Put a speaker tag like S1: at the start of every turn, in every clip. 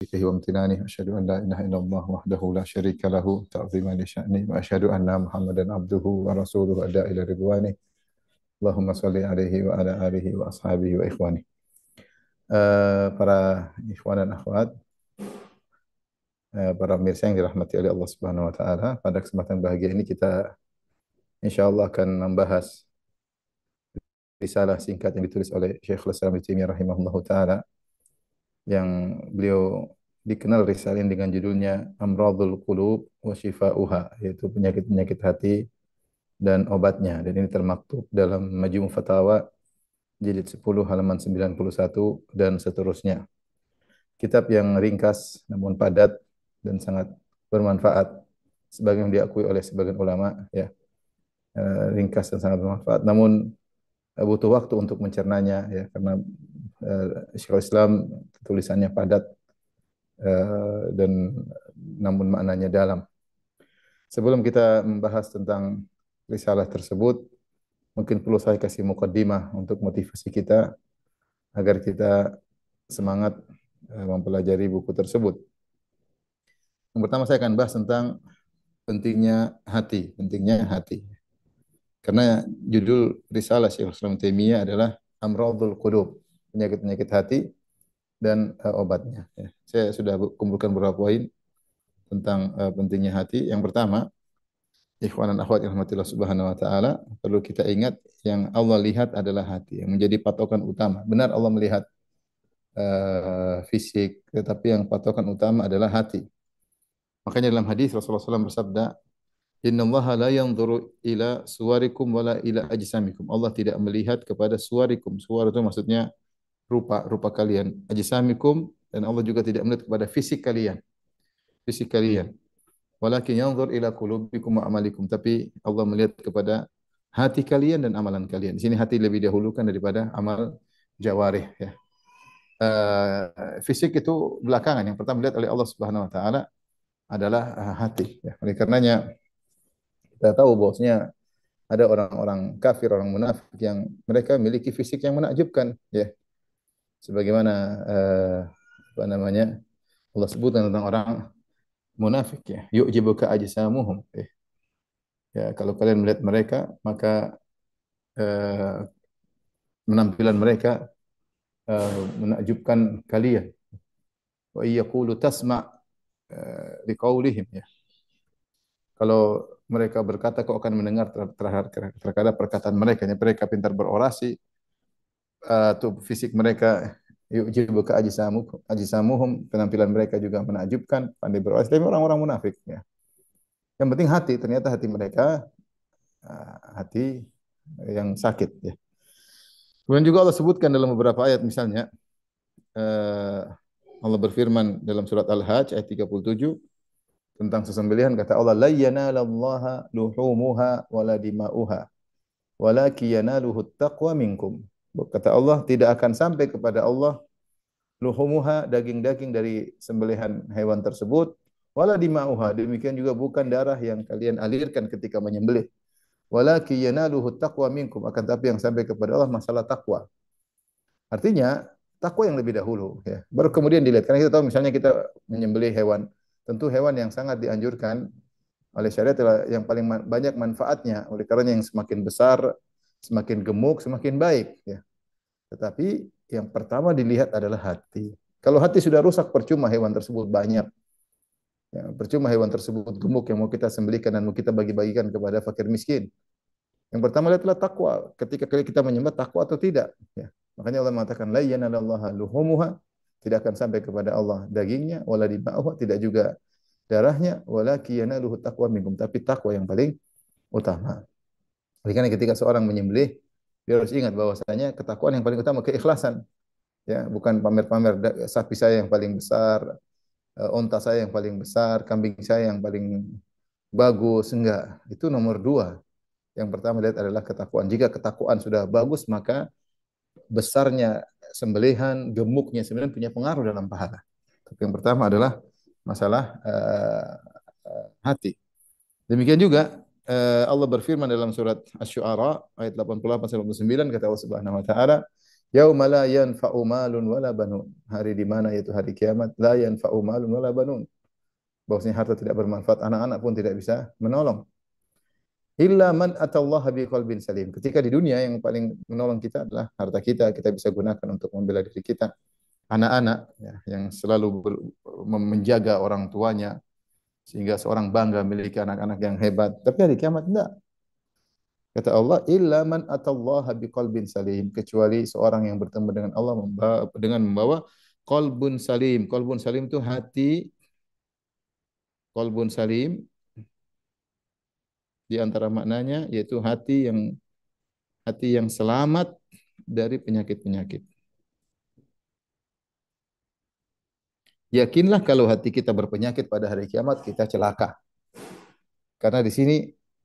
S1: وشكره وامتنانه أشهد أن لا إله إلا الله وحده لا شريك له تعظيما لشأنه وأشهد أن محمدا عبده ورسوله أدى إلى رضوانه اللهم صل عليه وعلى آله وأصحابه وإخوانه. Para ikhwan dan akhwat, para pemirsa yang dirahmati oleh Allah Subhanahu wa taala, pada kesempatan bahagia ini kita insyaallah akan membahas risalah singkat yang ditulis oleh Syekhul Islam Ibnu Taimiyah rahimahullahu taala yang beliau dikenal risalah ini dengan judulnya Amradul Qulub wa Shifauha, yaitu penyakit-penyakit hati dan obatnya, dan ini termaktub dalam Majmu' Fatawa jilid 10 halaman 91 dan seterusnya. Kitab yang ringkas namun padat dan sangat bermanfaat sebagaimana diakui oleh sebagian ulama, ya. Ringkas dan sangat bermanfaat, namun butuh waktu untuk mencernanya, ya, karena Syekhul Islam tulisannya padat dan namun maknanya dalam. Sebelum kita membahas tentang risalah tersebut, mungkin perlu saya kasih mukaddimah untuk motivasi kita agar kita semangat mempelajari buku tersebut. Yang pertama saya akan bahas tentang pentingnya hati. Karena judul risalah Syekhul Islam Taimiyah adalah Amradul Qulub, penyakit-penyakit hati dan obatnya. Ya. Saya sudah kumpulkan beberapa poin tentang pentingnya hati. Yang pertama, ikhwan dan akhwat yang rahmatillah subhanahu wa ta'ala, perlu kita ingat yang Allah lihat adalah hati, yang menjadi patokan utama. Benar Allah melihat fisik, tetapi yang patokan utama adalah hati. Makanya dalam hadis Rasulullah SAW bersabda, Innallaha la yanzuru ila suwarikum wala ila ajsamikum. Allah tidak melihat kepada suwarikum. Suwar itu maksudnya rupa kalian. Ajsamikum, dan Allah juga tidak melihat kepada fisik kalian. Fisik kalian. Walakin yanzur ila qulubikum wa amalikum. Tapi Allah melihat kepada hati kalian dan amalan kalian. Di sini hati lebih dahulukan daripada amal jawarih, ya. Fisik itu belakangan. Yang pertama dilihat oleh Allah Subhanahu wa taala adalah hati, ya. Oleh karenanya kita tahu bahwasanya ada orang-orang kafir, orang munafik yang mereka memiliki fisik yang menakjubkan, ya. Sebagaimana apa namanya? Allah sebutkan tentang orang munafik, ya. Yu'jibuka ajsamuhum. Ya, kalau kalian melihat mereka, maka penampilan mereka menakjubkan kalian. Wa yaqulu tasma' liqaulihim, ya. Kalau mereka berkata, kau akan mendengar terhadap perkataan mereka. Mereka pintar berorasi, tuh fisik mereka yujibuka ajsamuhum, penampilan mereka juga menakjubkan, pandai berorasi. Tapi orang-orang munafik, ya. Yang penting hati, ternyata hati mereka hati yang sakit, ya. Kemudian juga Allah sebutkan dalam beberapa ayat, misalnya Allah berfirman dalam surat Al-Hajj ayat 37 tentang sesembelihan, kata Allah, la yanalallaha luhumuha wala dima'uha walakin yanaluhu taqwa minkum. Kata Allah, tidak akan sampai kepada Allah luhumuha, daging-daging dari sembelihan hewan tersebut, wala dima'uha, demikian juga bukan darah yang kalian alirkan ketika menyembelih, walakin yanaluhu taqwa minkum, akan tapi yang sampai kepada Allah masalah takwa. Artinya takwa yang lebih dahulu, ya. Baru kemudian dilihat. Karena kita tahu misalnya kita menyembelih hewan, tentu hewan yang sangat dianjurkan oleh syariat adalah yang paling banyak manfaatnya. Oleh karena yang semakin besar, semakin gemuk, semakin baik, ya. Tetapi yang pertama dilihat adalah hati. Kalau hati sudah rusak, percuma hewan tersebut banyak. Ya, percuma hewan tersebut gemuk yang mau kita sembelihkan dan mau kita bagi-bagikan kepada fakir miskin. Yang pertama lihatlah takwa. Ketika kita menyembah, takwa atau tidak, ya. Makanya Allah mengatakan la yanalallaha luhumuha, tidak akan sampai kepada Allah dagingnya, wala dima'uha, tidak juga darahnya, walakin yanaluhu taqwa minkum, tapi takwa yang paling utama. Oleh karena ketika seorang menyembelih, dia harus ingat bahwasanya ketakwaan yang paling utama, keikhlasan, ya, bukan pamer-pamer sapi saya yang paling besar, onta saya yang paling besar, kambing saya yang paling bagus, enggak. Itu nomor dua. Yang pertama lihat adalah ketakwaan. Jika ketakwaan sudah bagus, maka besarnya sembelihan, gemuknya sembelihan punya pengaruh dalam pahala. Tapi yang pertama adalah masalah hati. Demikian juga Allah berfirman dalam surat Asy-Syu'ara ayat 88 sampai 89, kata Allah Subhanahu wa taala, Yauma la yanfa'u malun wala banun. Hari di mana yaitu hari kiamat, la yanfa'u malun wala banun. Bahwasanya harta tidak bermanfaat, anak-anak pun tidak bisa menolong. Illa man atallaha biqalbin salim. Ketika di dunia yang paling menolong kita adalah harta kita, kita bisa gunakan untuk membela diri kita. Anak-anak ya, yang selalu menjaga orang tuanya sehingga seorang bangga memiliki anak-anak yang hebat. Tapi hari kiamat enggak. Kata Allah, illa man atallaha biqalbin salim, kecuali seorang yang bertemu dengan Allah dengan membawa qalbun salim. Qalbun salim itu hati, qalbun salim di antara maknanya yaitu hati yang selamat dari penyakit-penyakit. Yakinlah kalau hati kita berpenyakit pada hari kiamat kita celaka. Karena di sini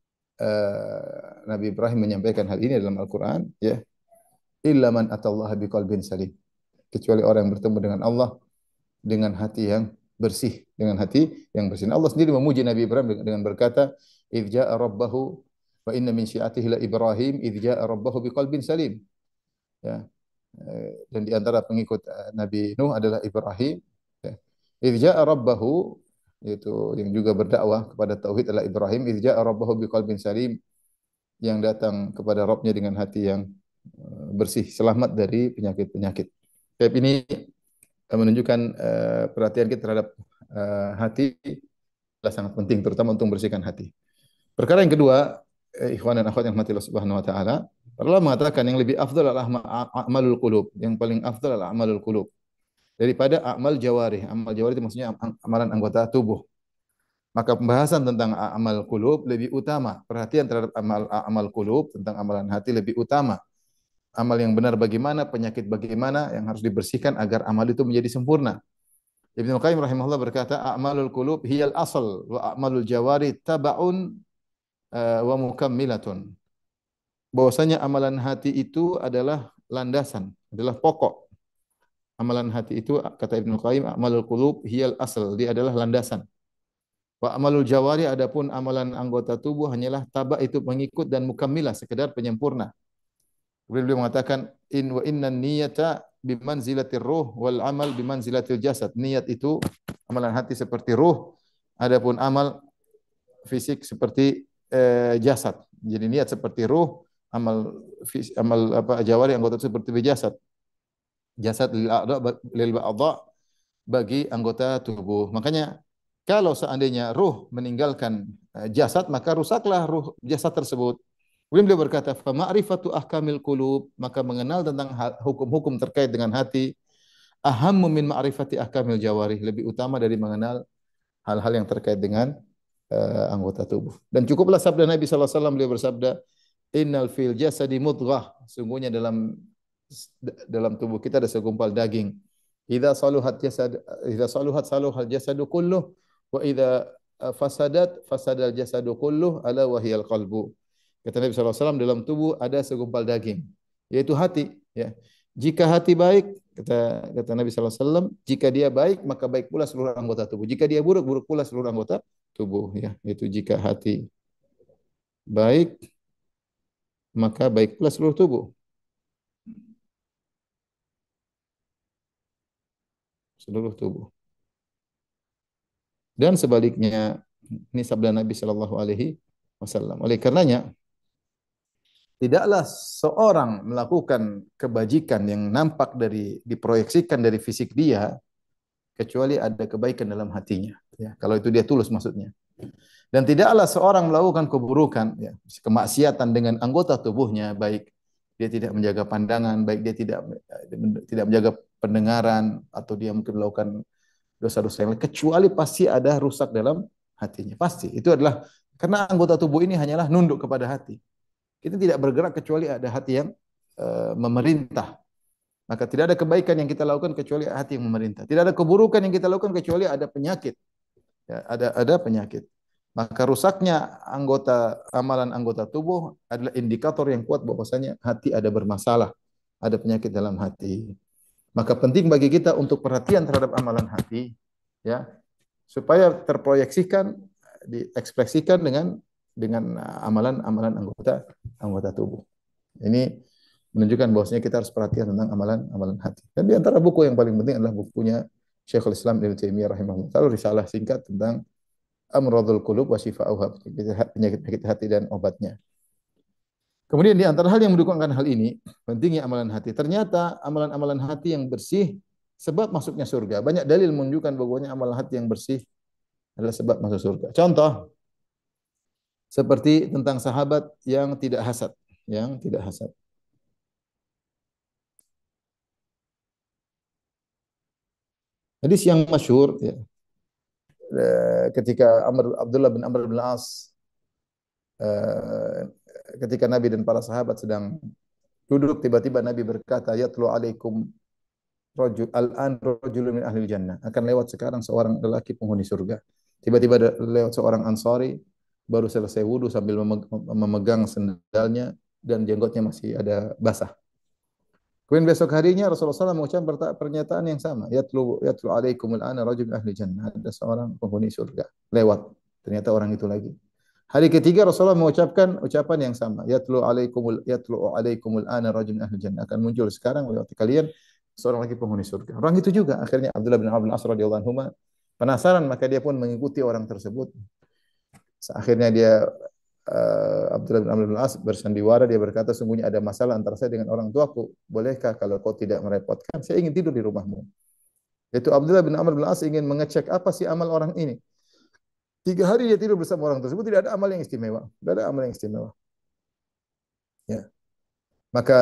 S1: Nabi Ibrahim menyampaikan hal ini dalam Al-Qur'an, ya. Illa man atallaha biqalbin salim. Kecuali orang yang bertemu dengan Allah dengan hati yang bersih, dengan hati yang bersih. Allah sendiri memuji Nabi Ibrahim dengan berkata, "Idz jaa'a rabbahu wa inna min syi'atihi la Ibrahim idz jaa'a rabbahu biqalbin salim." Ya. Dan di antara pengikut Nabi Nuh adalah Ibrahim. Ya. Idz jaa'a rabbahu, yaitu yang juga berdakwah kepada tauhid adalah Ibrahim. Idz jaa'a rabbahu biqalbin salim, yang datang kepada Rabbnya dengan hati yang bersih, selamat dari penyakit-penyakit. Tapi ini menunjukkan perhatian kita terhadap hati adalah sangat penting, terutama untuk membersihkan hati. Perkara yang kedua, ikhwan dan akhwat yang mati Allah Subhanahu wa taala, Allah mengatakan yang lebih afdal adalah amalul qulub, yang paling afdal adalah amalul qulub daripada amal jawarih. Amal jawarih itu maksudnya amalan anggota tubuh. Maka pembahasan tentang amal qulub lebih utama, perhatian terhadap amal qulub tentang amalan hati lebih utama. Amal yang benar bagaimana, penyakit bagaimana yang harus dibersihkan agar amal itu menjadi sempurna. Ibnu Qayyim rahimahullah berkata, a'malul qulub hiyal asal wa a'malul jawari taba'un wa mukammilatun. Bahwasanya amalan hati itu adalah landasan, adalah pokok. Amalan hati itu kata Ibnu Qayyim, a'malul qulub hiyal asal, dia adalah landasan. Wa amalul jawari adapun amalan anggota tubuh hanyalah taba itu mengikut dan mukammilah sekedar penyempurna. Kemudian beliau mengatakan in wa innan niyata bimanzilatir ruh wal amal bimanzilatil jasad. Niat itu amalan hati seperti ruh, adapun amal fisik seperti jasad. Jadi niat seperti ruh, amal apa jawari anggota seperti jasad. Jasad lil a'dha bagi anggota tubuh. Makanya kalau seandainya ruh meninggalkan jasad, maka rusaklah ruh jasad tersebut. Kemudian beliau berkata, "Fa ma'rifatu ahkamil qulub," maka mengenal tentang hukum-hukum terkait dengan hati, ahammu min ma'rifati ahkamil jawarih, lebih utama dari mengenal hal-hal yang terkait dengan anggota tubuh. Dan cukuplah sabda Nabi sallallahu alaihi wasallam, beliau bersabda, "Innal fil jasadi mudghah," sungguhnya dalam tubuh kita ada segumpal daging. Idza saluhat jasad idza saluhat saluhal jasadu kulluh wa idza fasadat fasadal jasadu kulluh ala wahiyal qalbu. Kata Nabi sallallahu alaihi wasallam, dalam tubuh ada segumpal daging, yaitu hati, ya. Jika hati baik, kata Nabi sallallahu alaihi wasallam, jika dia baik maka baik pula seluruh anggota tubuh. Jika dia buruk, buruk pula seluruh anggota tubuh, ya. Itu jika hati baik maka baik pula seluruh tubuh. Seluruh tubuh. Dan sebaliknya, ini sabda Nabi Shallallahu Alaihi Wasallam. Oleh karenanya, tidaklah seorang melakukan kebajikan yang nampak diproyeksikan dari fisik dia, kecuali ada kebaikan dalam hatinya. Ya, kalau itu dia tulus maksudnya. Dan tidaklah seorang melakukan keburukan, ya, kemaksiatan dengan anggota tubuhnya, baik dia tidak menjaga pandangan, baik dia tidak menjaga pendengaran, atau dia mungkin melakukan dosa-dosa yang lain, kecuali pasti ada rusak dalam hatinya. Pasti. Itu adalah karena anggota tubuh ini hanyalah nunduk kepada hati. Kita tidak bergerak kecuali ada hati yang memerintah. Maka tidak ada kebaikan yang kita lakukan kecuali hati yang memerintah. Tidak ada keburukan yang kita lakukan kecuali ada penyakit. Ya, ada penyakit. Maka rusaknya amalan anggota tubuh adalah indikator yang kuat bahwasanya hati ada bermasalah, ada penyakit dalam hati. Maka penting bagi kita untuk perhatian terhadap amalan hati, ya, supaya terproyeksikan, diekspresikan dengan amalan-amalan anggota tubuh. Ini menunjukkan bahwasanya kita harus perhatian tentang amalan-amalan hati. Dan di antara buku yang paling penting adalah bukunya Syekhul Islam Ibnu Taimiyah rahimahullah. Lalu risalah singkat tentang Amradul Qulub wa Shifa'uha, penyakit hati dan obatnya. Kemudian di antara hal yang mendukungkan hal ini, pentingnya amalan hati. Ternyata amalan-amalan hati yang bersih sebab masuknya surga. Banyak dalil menunjukkan bahwasanya amalan hati yang bersih adalah sebab masuk surga. Contoh seperti tentang sahabat yang tidak hasad, yang tidak hasad. Hadis yang masyhur ya, ketika Abdullah bin Amr bin As eh, ketika Nabi dan para sahabat sedang duduk, tiba-tiba Nabi berkata, "Yatlu alaikum al-an rajulun min ahli jannah." Akan lewat sekarang seorang lelaki penghuni surga. Tiba-tiba lewat seorang Ansari baru selesai wudu sambil memegang sendalnya dan jenggotnya masih ada basah. Kemudian besok harinya Rasulullah SAW mengucapkan pernyataan yang sama. Yatlu alaikumul ana rajul min ahli jannah. Ada seorang penghuni surga lewat. Ternyata orang itu lagi. Hari ketiga Rasulullah mengucapkan ucapan yang sama. Yatlu alaikumul ana rajul min ahli jannah. Akan muncul sekarang lewat kalian seorang lagi penghuni surga. Orang itu juga akhirnya Abdullah bin Amr bin As radhiyallahu anhu penasaran, maka dia pun mengikuti orang tersebut. Akhirnya dia Abdullah bin Amr bin As bersandiwara, dia berkata, sungguhnya ada masalah antara saya dengan orang tuaku. Bolehkah kalau kau tidak merepotkan? Saya ingin tidur di rumahmu. Itu Abdullah bin Amr bin As ingin mengecek apa sih amal orang ini. 3 hari dia tidur bersama orang tersebut, tidak ada amal yang istimewa. Tidak ada amal yang istimewa. Ya. Maka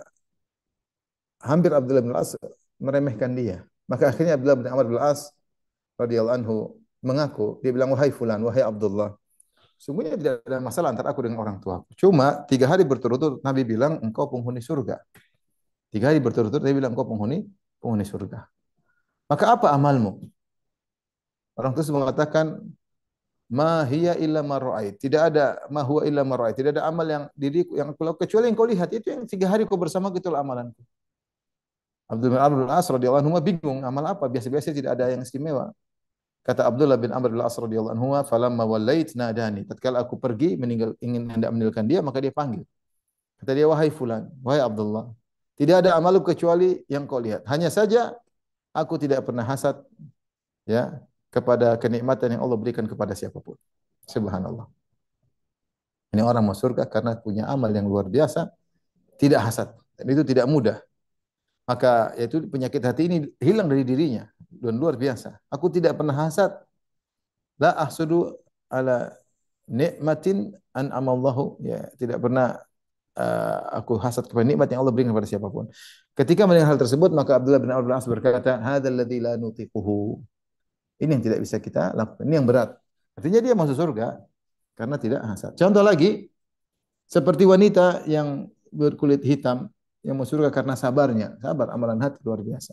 S1: hampir Abdullah bin As meremehkan dia. Maka akhirnya Abdullah bin Amr bin As radhiyallahu anhu mengaku, dia bilang, wahai fulan, wahai Abdullah, sungguhnya tidak ada masalah antara aku dengan orang tuaku. Cuma 3 hari berturut-turut Nabi bilang engkau penghuni surga. 3 hari berturut-turut Nabi bilang engkau penghuni surga. Maka apa amalmu? Orang tersebut mengatakan ma hiya illa ma ra'ait. Tidak ada ma huwa illa ma ra'ait. Tidak ada amal yang diriku yang aku lakukan kecuali yang kau lihat. Itu yang 3 hari kau bersama itulah amalanku. Abdul bin Amr bin As radhiyallahu anhu bingung amal apa? Biasa-biasa tidak ada yang istimewa. Kata Abdullah bin Amr bin As radhiyallahu anhu, "Falamma wallait nadani." Tatkala aku pergi ingin hendak meninggalkan dia, maka dia panggil. Kata dia, "Wahai fulan, wahai Abdullah, tidak ada amalku kecuali yang kau lihat. Hanya saja aku tidak pernah hasad ya kepada kenikmatan yang Allah berikan kepada siapapun." Subhanallah. Ini orang masuk surga karena punya amal yang luar biasa, tidak hasad. Dan itu tidak mudah. Maka yaitu penyakit hati ini hilang dari dirinya dan luar biasa. Aku tidak pernah hasad, la ahsudu ala nikmatin an amallahu, ya tidak pernah aku hasad kepada nikmat yang Allah berikan kepada siapapun. Ketika mendengar hal tersebut, maka Abdullah bin Amr bin As berkata, hadzal ladzi la nutiquhu. Ini yang tidak bisa kita lakukan. Ini yang berat. Artinya dia masuk surga karena tidak hasad. Contoh lagi, seperti wanita yang berkulit hitam yang masuk surga karena sabarnya. Sabar, amalan hati luar biasa.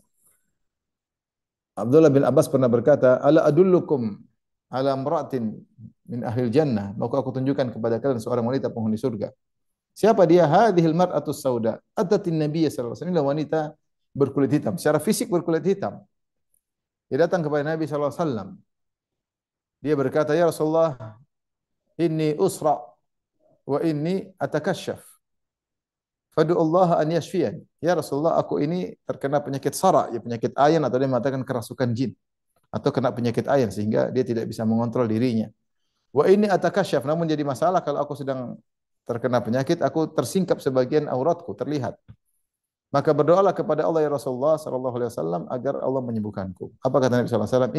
S1: Abdullah bin Abbas pernah berkata, ala adullukum ala imra'atin min ahlil jannah. Maka aku tunjukkan kepada kalian seorang wanita penghuni surga. Siapa dia? Hadhil mar'atus sauda. Atatin Nabi sallallahu alaihi wasallam, wanita berkulit hitam. Secara fisik berkulit hitam. Dia datang kepada Nabi sallallahu alaihi wasallam. Dia berkata, "Ya Rasulullah, inni usra wa inni atakasyaf. Fadu Allah an yashfiyan." Ya Rasulullah, aku ini terkena penyakit sara, ya penyakit ayan, atau dia mengatakan kerasukan jin atau kena penyakit ayan sehingga dia tidak bisa mengontrol dirinya. Wa inni atakasyaf, namun jadi masalah kalau aku sedang terkena penyakit, aku tersingkap sebagian auratku terlihat. Maka berdoalah kepada Allah ya Rasulullah sallallahu alaihi wasallam agar Allah menyembuhkanku. Apa kata Nabi sallallahu alaihi wasallam?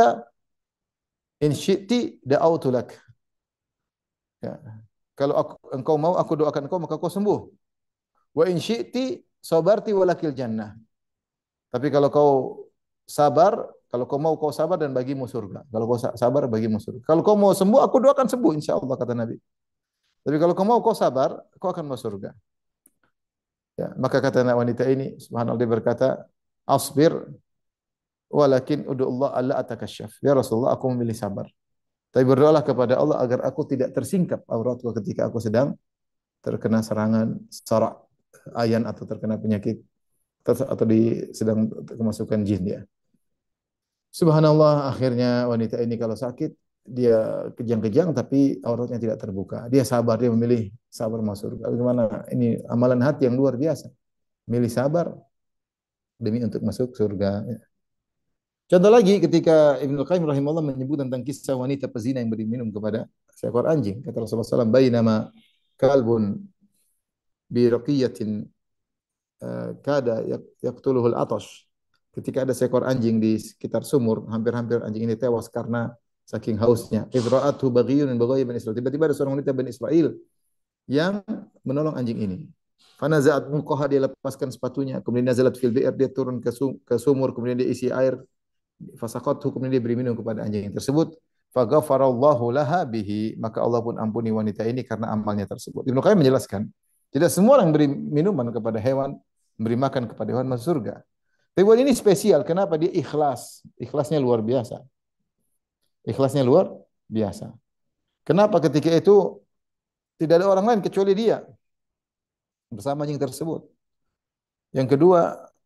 S1: In syi'ti da'autu lak. Ya. Kalau engkau mau aku doakan engkau maka kau sembuh. Wa in syi'ti sabarti walakil jannah. Tapi kalau kau sabar, kalau kau mau kau sabar dan bagimu surga. Kalau kau sabar bagimu surga. Kalau kau mau sembuh, aku doakan sembuh insyaallah kata Nabi. Tapi kalau kau mau kau sabar, kau akan masuk surga. Ya, maka kata anak wanita ini, subhanallah, dia berkata, asbir walakin ud'u Allah alla atakasyaf. Ya Rasulullah, aku memilih sabar. Tapi berdoalah kepada Allah agar aku tidak tersingkap auratku ketika aku sedang terkena serangan sarak ayan atau terkena penyakit atau sedang kemasukan jin ya. Subhanallah, akhirnya wanita ini kalau sakit dia kejang-kejang tapi auratnya tidak terbuka. Dia sabar, dia memilih sabar masuk surga. Bagaimana ini amalan hati yang luar biasa. Milih sabar demi untuk masuk surga. Contoh lagi ketika Ibnu Qayyim rahimahullah menyebut tentang kisah wanita pezina yang beri minum kepada seekor anjing. Kata Rasulullah SAW, "Bainama kalbun bi raqiyatin kada yaqtuluhul atash." Ketika ada seekor anjing di sekitar sumur, hampir-hampir anjing ini tewas karena saking hausnya. Idra'athu baghiyun min baghayi Bani Israil. Tiba-tiba ada seorang wanita Bani Israel yang menolong anjing ini. Fanaza'at muqaha, dia lepaskan sepatunya, kemudian nazalat fil bi'r, dia turun ke sumur, kemudian dia isi air, fasaqathu, kemudian dia beri minum kepada anjing tersebut. Faghafarallahu laha bihi, maka Allah pun ampuni wanita ini karena amalnya tersebut. Ibnu Qayyim menjelaskan, tidak semua orang beri minuman kepada hewan, beri makan kepada hewan masuk surga. Tapi ini spesial, kenapa? Dia ikhlas. Ikhlasnya luar biasa. Ikhlasnya luar biasa. Kenapa ketika itu tidak ada orang lain kecuali dia bersama anjing tersebut. Yang kedua,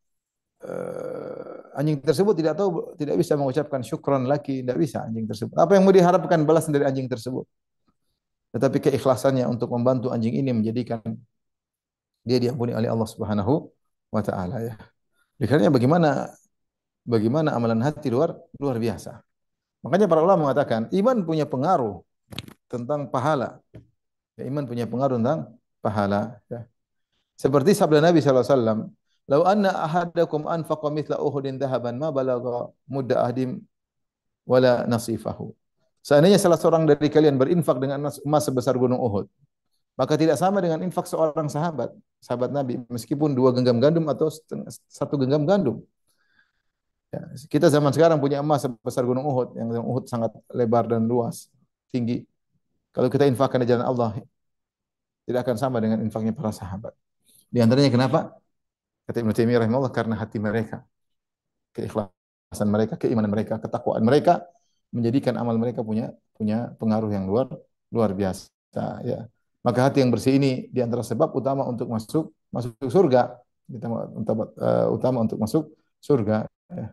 S1: anjing tersebut tidak tahu, tidak bisa mengucapkan syukron lagi, tidak bisa anjing tersebut. Apa yang mau diharapkan balasan dari anjing tersebut? Tetapi keikhlasannya untuk membantu anjing ini menjadikan dia diampuni oleh Allah Subhanahu wa taala ya. Dikarenanya bagaimana amalan hati luar luar biasa. Makanya para ulama mengatakan iman punya pengaruh tentang pahala. Ya, iman punya pengaruh tentang pahala ya. Seperti sabda Nabi sallallahu alaihi wasallam, "Lau anna ahadakum anfaqa mithla Uhudin dhahaban ma balagha mudda ahdim wala nasifahu." Seandainya salah seorang dari kalian berinfak dengan emas sebesar gunung Uhud, maka tidak sama dengan infak seorang sahabat Nabi, meskipun 2 genggam gandum atau satu genggam gandum. Ya, kita zaman sekarang punya emas sebesar gunung Uhud, yang gunung Uhud sangat lebar dan luas, tinggi. Kalau kita infakkan di jalan Allah, tidak akan sama dengan infaknya para sahabat. Di antaranya kenapa? Kata Ibnu Taimiyah rahimahullah, karena hati mereka, keikhlasan mereka, keimanan mereka, ketakwaan mereka menjadikan amal mereka punya punya pengaruh yang luar luar biasa ya. Maka hati yang bersih ini di antara sebab utama untuk masuk masuk surga. Utama untuk masuk surga ya.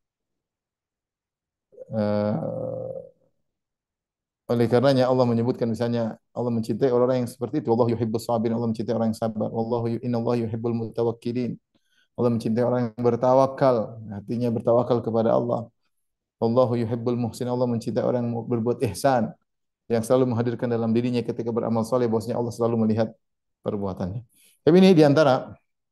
S1: Oleh karenanya Allah menyebutkan misalnya Allah mencintai orang-orang yang seperti itu. Allah yuhibbus sabirin, Allah mencintai orang yang sabar. Innallaha yuhibbul mutawakkilin. Allah mencintai orang yang bertawakal, hatinya bertawakal kepada Allah. Wallahu yuhibbul muhsin, Allah mencintai orang yang berbuat ihsan, yang selalu menghadirkan dalam dirinya ketika beramal soleh bahwasanya Allah selalu melihat perbuatannya. Tapi ini diantara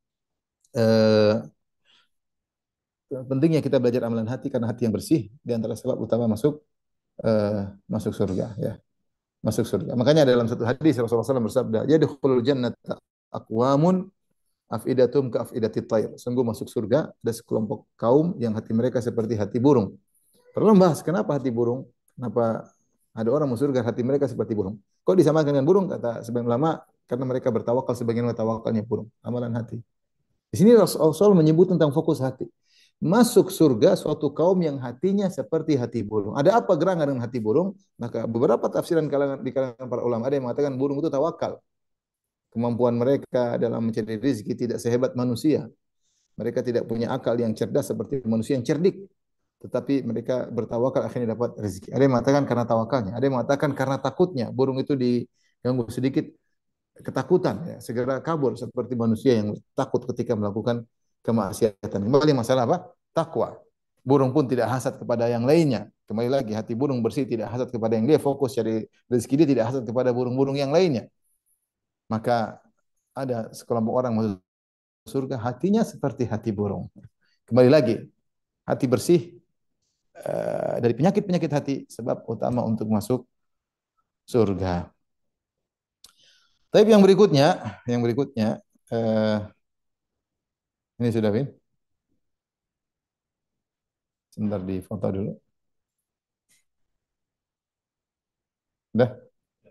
S1: pentingnya kita belajar amalan hati karena hati yang bersih diantara sebab utama masuk surga ya, masuk surga. Makanya dalam satu hadis Rasulullah SAW bersabda, "Yadkhulul jannata aqwamun afidatum ka afidatit tayr." Sungguh masuk surga ada sekelompok kaum yang hati mereka seperti hati burung. Perlu membahas kenapa hati burung? Kenapa ada orang masuk surga hati mereka seperti burung? Kok disamakan dengan burung? Kata sebagian ulama, karena mereka bertawakal sebagaimana tawakalnya burung. Amalan hati. Di sini Rasul menyebut tentang fokus hati. Masuk surga suatu kaum yang hatinya seperti hati burung. Ada apa gerangan dengan hati burung? Maka beberapa tafsiran di kalangan para ulama ada yang mengatakan burung itu tawakal. Kemampuan mereka dalam mencari rezeki tidak sehebat manusia. Mereka tidak punya akal yang cerdas seperti manusia yang cerdik. Tetapi mereka bertawakal akhirnya dapat rezeki. Ada yang mengatakan karena tawakalnya, ada yang mengatakan karena takutnya. Burung itu diganggu sedikit ketakutan ya, segera kabur seperti manusia yang takut ketika melakukan kemaksiatan. Kembali masalah apa? Takwa. Burung pun tidak hasad kepada yang lainnya. Kembali lagi hati burung bersih tidak hasad kepada yang dia fokus cari rezeki, dia tidak hasad kepada burung-burung yang lainnya. Maka ada sekelompok orang masuk surga hatinya seperti hati burung. Kembali lagi hati bersih dari penyakit-penyakit hati sebab utama untuk masuk surga. Tapi yang berikutnya eh, ini sudah Vin. Sebentar di foto dulu. Udah.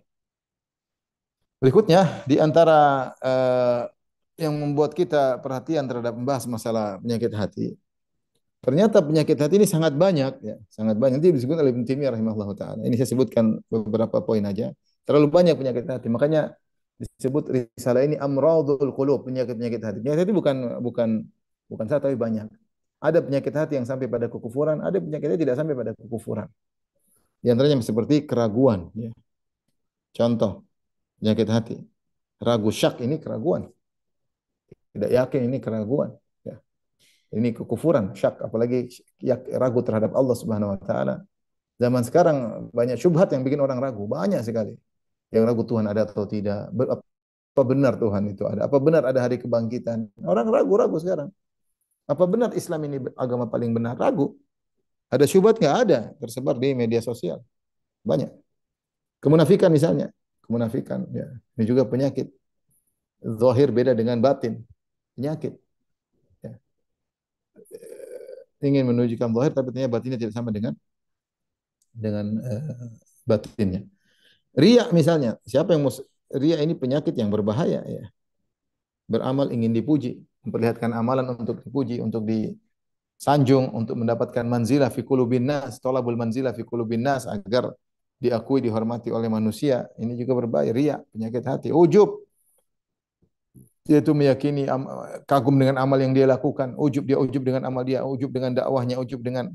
S1: Berikutnya di antara yang membuat kita perhatian terhadap membahas masalah penyakit hati. Ternyata penyakit hati ini sangat banyak ya, sangat banyak. Nanti disebut oleh Ibnu Taimiyah rahimahullahu taala. Ini saya sebutkan beberapa poin aja. Terlalu banyak penyakit hati. Makanya disebut risalah ini amradul qulub, penyakit-penyakit hati. Penyakit hati bukan satu tapi banyak. Ada penyakit hati yang sampai pada kekufuran, ada penyakit hati tidak sampai pada kekufuran. Di antaranya seperti keraguan. Ya. Contoh, penyakit hati. Ragu syak ini keraguan. Tidak yakin ini keraguan. Ya. Ini kekufuran, syak. Apalagi ragu terhadap Allah Subhanahu Wa Taala. Zaman sekarang banyak syubhat yang bikin orang ragu. Banyak sekali. Yang ragu Tuhan ada atau tidak. Apa benar Tuhan itu ada? Apa benar ada hari kebangkitan? Orang ragu-ragu sekarang. Apa benar Islam ini agama paling benar? Ragu. Ada syubhat nggak? Ada. Tersebar di media sosial. Banyak. Kemunafikan misalnya. Kemunafikan. Ya. Ini juga penyakit. Zahir beda dengan batin. Penyakit. Ya. Ingin menunjukkan zahir tapi ternyata batinnya tidak sama dengan batinnya. Riya misalnya. Siapa yang riya ini penyakit yang berbahaya ya. Beramal ingin dipuji, memperlihatkan amalan untuk dipuji, untuk disanjung, untuk mendapatkan manzilah fi qulubin nas, talabul manzilah fi qulubin nas agar diakui, dihormati oleh manusia. Ini juga berbahaya, riya, penyakit hati. Ujub, yaitu meyakini kagum dengan amal yang dia lakukan. Ujub, dia ujub dengan amal dia, ujub dengan dakwahnya, ujub dengan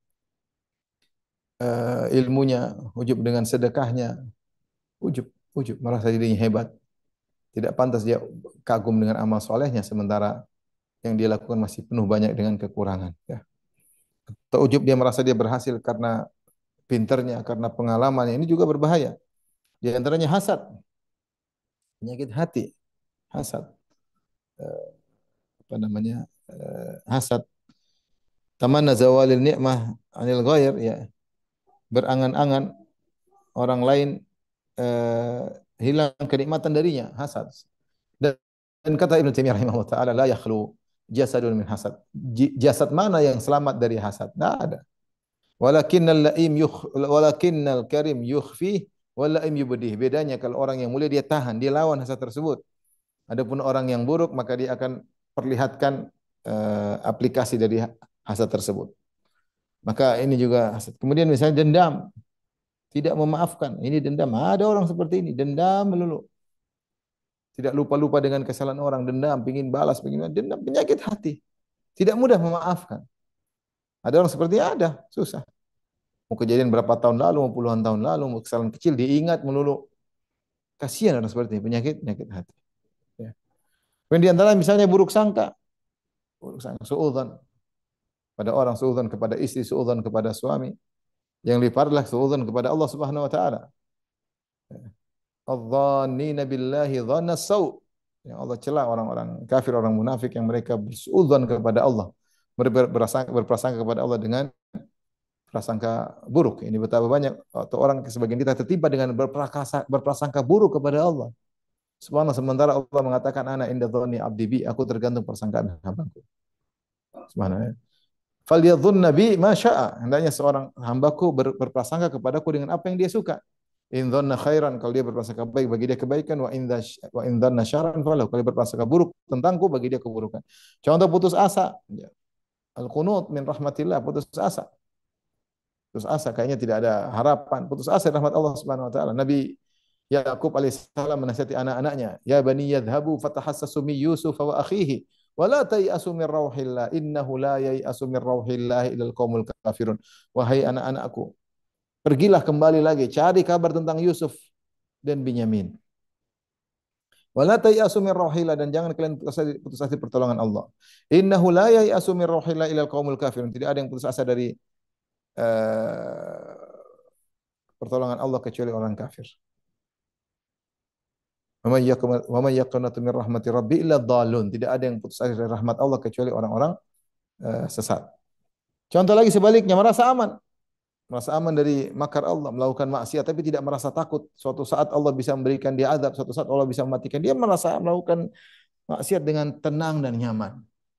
S1: ilmunya, ujub dengan sedekahnya. Ujub, ujub, merasa dirinya hebat. Tidak pantas dia kagum dengan amal solehnya sementara yang dia lakukan masih penuh banyak dengan kekurangan. Ya. Atau ujub dia merasa dia berhasil karena pinternya, karena pengalamannya. Ini juga berbahaya. Di antaranya hasad, penyakit hati, hasad. Eh, apa namanya? Hasad. Tamanna zawalil ni'mah anil ghair, ya. Berangan-angan orang lain eh, hilang kenikmatan darinya, hasad. Dan kata Ibnu Taimiyah rahimahullah taala la yakhlu jasadun min hasad. Jasad mana yang selamat dari hasad? Tidak ada. Walakinnal karim yukhfi wal laim yubdih. Bedanya kalau orang yang mulia dia tahan, dia lawan hasad tersebut. Adapun orang yang buruk maka dia akan perlihatkan aplikasi dari hasad tersebut. Maka ini juga hasad. Kemudian misalnya dendam, tidak memaafkan. Ini dendam. Ada orang seperti ini, dendam melulu. Tidak lupa-lupa dengan kesalahan orang, dendam, pengin balas, pengin dendam, penyakit hati. Tidak mudah memaafkan. Ada orang seperti ini, ada, susah. Mau kejadian berapa tahun lalu, mau puluhan tahun lalu, mau kesalahan kecil diingat melulu. Kasihan orang seperti ini, penyakit hati. Ya. Kemudian di antara misalnya buruk sangka, suudzon pada orang, suudzon kepada istri, suudzon kepada suami. Yang lebih parah adalah suudzon kepada Allah Subhanahu wa taala. Adh-dhannina billahi dhanna sau'. Yang Allah cela orang-orang kafir, orang munafik yang mereka bersuudzon kepada Allah. Berprasangka kepada Allah dengan prasangka buruk. Ini betapa banyak atau orang sebagian kita tertimpa dengan berprasangka buruk kepada Allah. Subhanallah, sementara Allah mengatakan ana inda dzanni abdi bi, aku tergantung persangkaan hambaku. Subhanallah. Falyadhunna bi ma syaa. Hendaknya seorang hambaku berprasangka kepadaku dengan apa yang dia suka. In dhanna khairan, kalau dia berprasangka baik bagi dia kebaikan, wa in dhanna syarran falahu, kalau dia berprasangka buruk tentangku bagi dia keburukan. Contoh putus asa. Al-qunut min rahmatillah, putus asa. Putus asa, kayaknya tidak ada harapan. Putus asa rahmat Allah Subhanahu wa taala. Nabi Yakub alaihissalam menasihati anak-anaknya, "Ya bani yadhhabu fatahassasu min Yusuf wa akhihi wa la tayasu min rauhillah innahu la yayasu min rauhillah ilal qaumul kafirun." Wahai anak-anakku, pergilah kembali lagi cari kabar tentang Yusuf dan Binyamin. Wa la tayasu min rauhillah, dan jangan kalian putus asa pertolongan Allah. Innahu la yayasu min rauhillah ilal qaumul kafirun. Tidak ada yang putus asa dari uh, pertolongan Allah kecuali orang kafir. Wa may yaqnatu min rahmati rabbi illa dhalun. Tidak ada yang putus asa dari rahmat Allah kecuali orang-orang sesat. Contoh lagi sebaliknya, merasa aman. Merasa aman dari makar Allah, melakukan maksiat tapi tidak merasa takut. Suatu saat Allah bisa memberikan dia azab, suatu saat Allah bisa mematikan dia, merasa melakukan maksiat dengan tenang dan nyaman.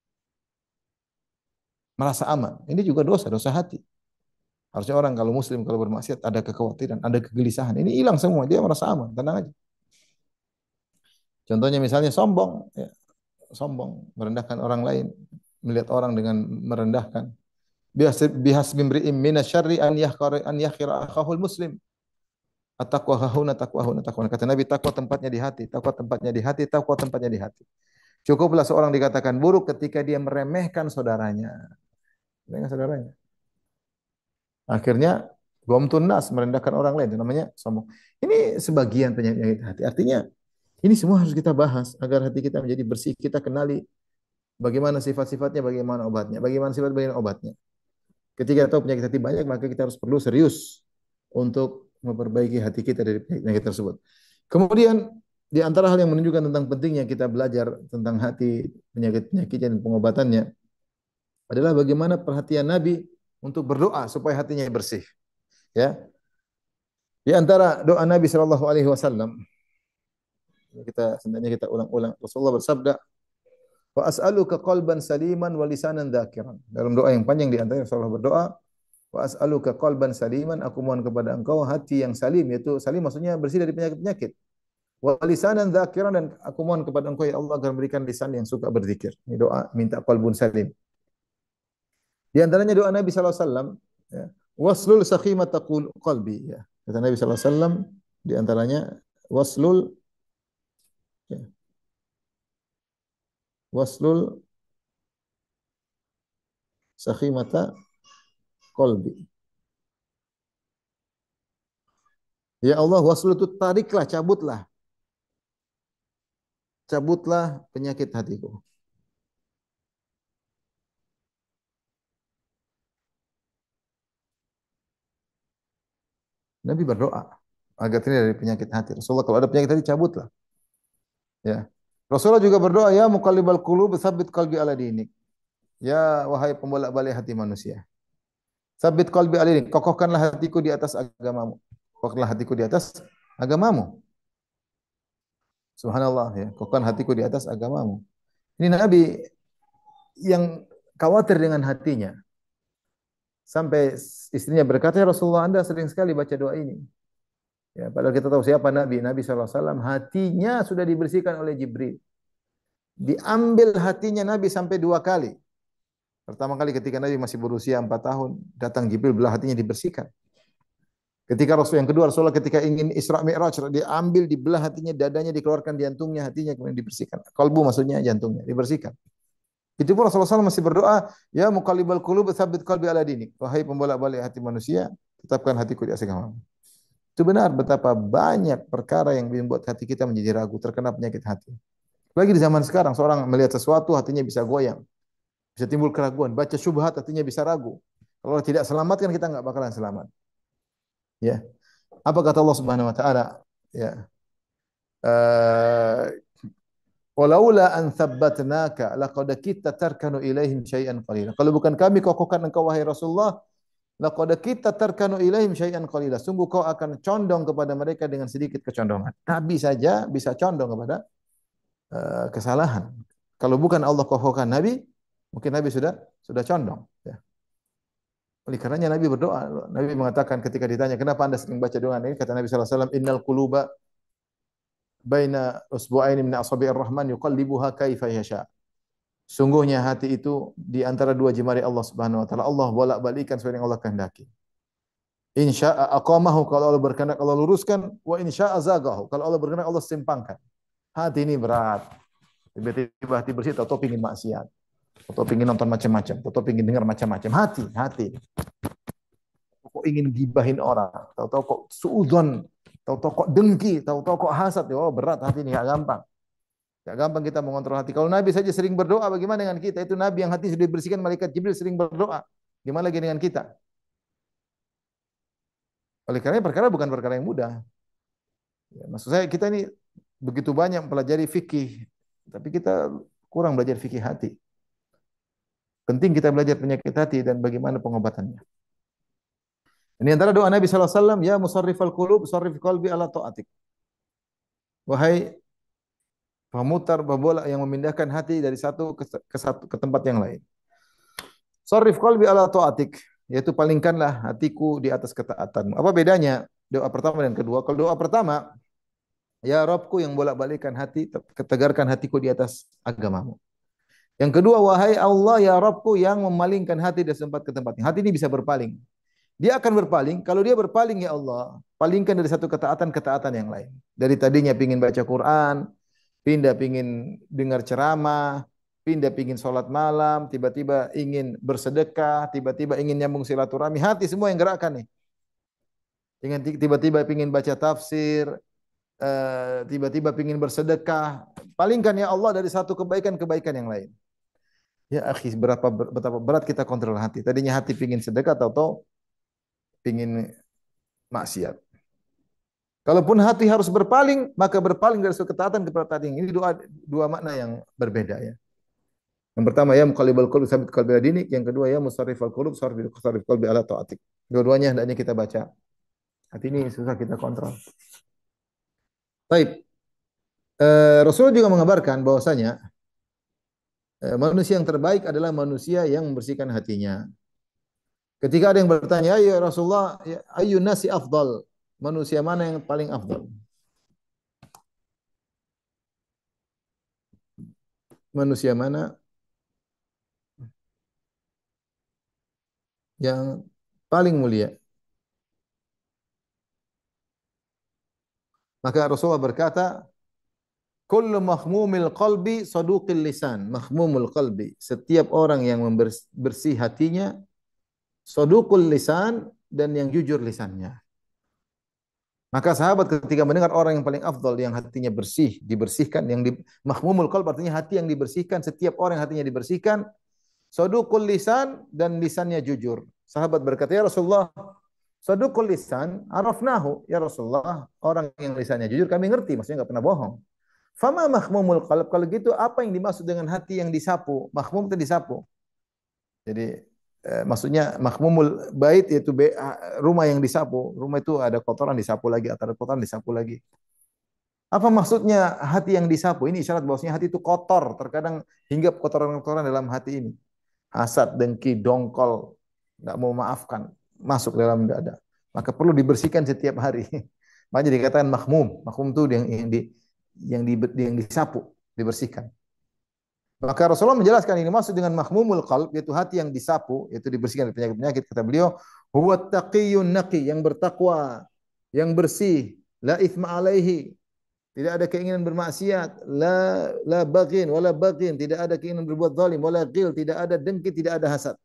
S1: Merasa aman. Ini juga dosa, dosa hati. Harusnya orang kalau muslim kalau bermaksiat ada kekhawatiran, ada kegelisahan. Ini hilang semua, dia merasa aman, tenang aja. Contohnya misalnya sombong, ya. Sombong, merendahkan orang lain, melihat orang dengan merendahkan. Bihasbi imri'in minasyarri an yakhira akhahul muslim. At-taqwa hahuna taqwa hahuna taqwa. Kata Nabi, takwa tempatnya di hati, takwa tempatnya di hati, takwa tempatnya di hati. Cukuplah seorang dikatakan buruk ketika dia meremehkan saudaranya. Meremehkan saudaranya. Akhirnya Ghamtun nas, merendahkan orang lain, itu namanya sombong. Ini sebagian penyakit hati. Artinya ini semua harus kita bahas agar hati kita menjadi bersih. Kita kenali bagaimana sifat-sifatnya, bagaimana obatnya, bagaimana sifat, bagaimana obatnya. Ketika kita tahu penyakit hati banyak, maka kita harus perlu serius untuk memperbaiki hati kita dari penyakit tersebut. Kemudian di antara hal yang menunjukkan tentang pentingnya kita belajar tentang hati, penyakit-penyakitnya dan pengobatannya adalah bagaimana perhatian Nabi untuk berdoa supaya hatinya bersih. Ya, di antara doa Nabi Shallallahu Alaihi Wasallam kita sebenarnya kita ulang-ulang. Rasulullah bersabda, "Wa as'aluka qalban saliman wa lisanan dzakiran." Dalam doa yang panjang di antaranya Rasulullah berdoa, "Wa as'aluka qalban saliman." Aku mohon kepada Engkau hati yang salim, yaitu salim maksudnya bersih dari penyakit-penyakit. Wa lisanan dzakiran, dan aku mohon kepada Engkau ya Allah agar memberikan lisan yang suka berzikir. Ini doa minta qalbun salim. Di antaranya doa Nabi sallallahu alaihi wasallam, ya, waslul sakhimata qalbi, ya. Kata Nabi sallallahu alaihi wasallam di antaranya waslul, ya, waslul sakhimata qalbi. Ya Allah, waslul itu tariklah, cabutlah. Cabutlah penyakit hatiku. Nabi berdoa agar terhindar dari penyakit hati. Rasulullah kalau ada penyakit hati cabutlah. Ya. Rasulullah juga berdoa, ya muqallibal qulub tsabbit qalbi ala dinik. Ya wahai pembolak-balik hati manusia. Tsabbit qalbi ala dinik. Kokohkanlah hatiku di atas agamamu. Kokohkanlah hatiku di atas agamamu. Subhanallah, ya. Kokohkan hatiku di atas agamamu. Ini Nabi yang khawatir dengan hatinya. Sampai istrinya berkata, ya Rasulullah, Anda sering sekali baca doa ini. Ya, padahal kita tahu siapa Nabi. Nabi SAW hatinya sudah dibersihkan oleh Jibril. Diambil hatinya Nabi sampai 2 kali. Pertama kali ketika Nabi masih berusia 4 tahun, datang Jibril belah hatinya dibersihkan. Ketika Rasul yang kedua, Rasulullah ketika ingin Isra Mi'raj, diambil, dibelah hatinya, dadanya dikeluarkan, jantungnya, hatinya kemudian dibersihkan. Kalbu maksudnya jantungnya, dibersihkan. Itu pun Rasulullah SAW masih berdoa, ya muqallibal qulub tsabbit qalbi ala dinik. Wahai pembolak-balik hati manusia, tetapkan hatiku di atas agamamu. Itu benar betapa banyak perkara yang membuat hati kita menjadi ragu, terkena penyakit hati. Lagi di zaman sekarang, seorang melihat sesuatu, hatinya bisa goyang. Bisa timbul keraguan. Baca syubhat, hatinya bisa ragu. Kalau tidak selamat, kan kita nggak bakalan selamat. Ya. Apa kata Allah Subhanahu wa taala? Ya. Walaula an tsabbatnaka laqad kitta tarkanu ilaihim syai'an qalila. Kalau bukan kami kokohkan engkau wahai Rasulullah, laqad kitta tarkanu ilaihim syai'an qalila. Sungguh kau akan condong kepada mereka dengan sedikit kecondongan. Nabi saja bisa condong kepada kesalahan. Kalau bukan Allah kokohkan Nabi, mungkin Nabi sudah condong, ya. Oleh karenanya Nabi berdoa. Nabi mengatakan ketika ditanya, kenapa Anda sering baca doa ini? Kata Nabi sallallahu alaihi wasallam, innal quluba baina usbu'aini min asabi'ir rahman yuqallibuha kaifa yasha. Sungguhnya hati itu di antara dua jemari Allah Subhanahu wa taala. Allah bolak-balikkan sesuai yang Allah kehendaki. Insya'a aqamahu, kalau Allah berkehendak Allah luruskan, wa insya'a zagahu, kalau Allah berkehendak Allah simpangkan. Hati ini berat. Tiba-tiba hati bersih, tahu-tahu pingin maksiat. Tahu-tahu pingin nonton macam-macam, tahu-tahu pingin dengar macam-macam. Hati. Kok ingin gibahin orang, tahu-tahu kok suudzon, tahu-tahu kok dengki, tahu-tahu kok hasad. Oh, berat hati ini, enggak gampang. Enggak gampang kita mengontrol hati. Kalau Nabi saja sering berdoa, bagaimana dengan kita? Itu Nabi yang hati sudah dibersihkan, malaikat Jibril sering berdoa. Gimana lagi dengan kita? Oleh karena perkara bukan perkara yang mudah. Ya, maksud saya kita ini begitu banyak mempelajari fikih, tapi kita kurang belajar fikih hati. Penting kita belajar penyakit hati dan bagaimana pengobatannya. Ini antara doa Nabi sallallahu alaihi wasallam, ya musarrifal qulub, sarrif qalbi ala taatik. Wahai pemutar bola yang memindahkan hati dari satu ke tempat yang lain. Sarrif qalbi ala taatik, yaitu palingkanlah hatiku di atas ketaatanmu. Apa bedanya doa pertama dan kedua? Kalau doa pertama, ya Rabbku yang bolak-balikkan hati, tegarkan hatiku di atas agamamu. Yang kedua, wahai Allah ya Rabbku yang memalingkan hati dari tempat ke tempatnya. Hati ini bisa berpaling. Dia akan berpaling, kalau dia berpaling ya Allah, palingkan dari satu ketaatan yang lain. Dari tadinya pingin baca Quran, pindah pingin dengar ceramah, pindah pingin sholat malam, tiba-tiba ingin bersedekah, tiba-tiba ingin nyambung silaturahmi, hati semua yang gerakkan nih. tiba-tiba ingin baca tafsir, tiba-tiba ingin bersedekah, palingkan ya Allah dari satu kebaikan-kebaikan yang lain. Ya akhi, betapa berat kita kontrol hati. Tadinya hati ingin sedekah, atau ingin maksiat. Kalaupun hati harus berpaling, maka berpaling dari suatu ketaatan kepada taat. Ini dua makna yang berbeda ya. Yang pertama ya muqallibal qulub tsabit qalbi ala dinik, yang kedua ya musarrifal qulub sarrif qalbi ala taatik. Dua-duanya hendaknya kita baca. Hati ini susah kita kontrol. Baik. Rasulullah juga mengabarkan bahwasanya manusia yang terbaik adalah manusia yang membersihkan hatinya. Ketika ada yang bertanya, ya Rasulullah, ayyun nasi afdal? Manusia mana yang paling afdal? Manusia mana yang paling mulia? Maka Rasulullah berkata, kullu mahmumil qalbi saduqil lisan. Mahmumul qalbi. Setiap orang yang bersih hatinya, saduqul lisan, dan yang jujur lisannya. Maka sahabat ketika mendengar orang yang paling afdal, yang hatinya bersih, dibersihkan, mahmumul qalb artinya hati yang dibersihkan, setiap orang yang hatinya dibersihkan, saduqul lisan, dan lisannya jujur. Sahabat berkata, ya Rasulullah, saduqul lisan, arafnahu. Ya Rasulullah, orang yang lisannya jujur kami ngerti, maksudnya enggak pernah bohong. Fama mahmumul qalb, kalau gitu apa yang dimaksud dengan hati yang disapu? Mahmum itu disapu. Jadi maksudnya mahmumul bait yaitu rumah yang disapu. Rumah itu ada kotoran disapu lagi, ada kotoran disapu lagi. Apa maksudnya hati yang disapu? Ini isyarat bahwasanya hati itu kotor, terkadang hingga kotoran-kotoran dalam hati ini. Hasad, dengki, dongkol, enggak mau maafkan, masuk dalam dada. Maka perlu dibersihkan setiap hari. Makanya dikatakan mahmum. Mahmum itu yang disapu, dibersihkan. Maka Rasulullah menjelaskan ini maksud dengan mahmumul qalb, yaitu hati yang disapu, yaitu dibersihkan dari penyakit-penyakit. Kata beliau, huwa taqiyyun naqi, yang bertakwa, yang bersih, la itsma alaihi, tidak ada keinginan bermaksiat, la baghin wala baghin, tidak ada keinginan berbuat zalim, wala ghil, tidak ada dengki, tidak ada hasad.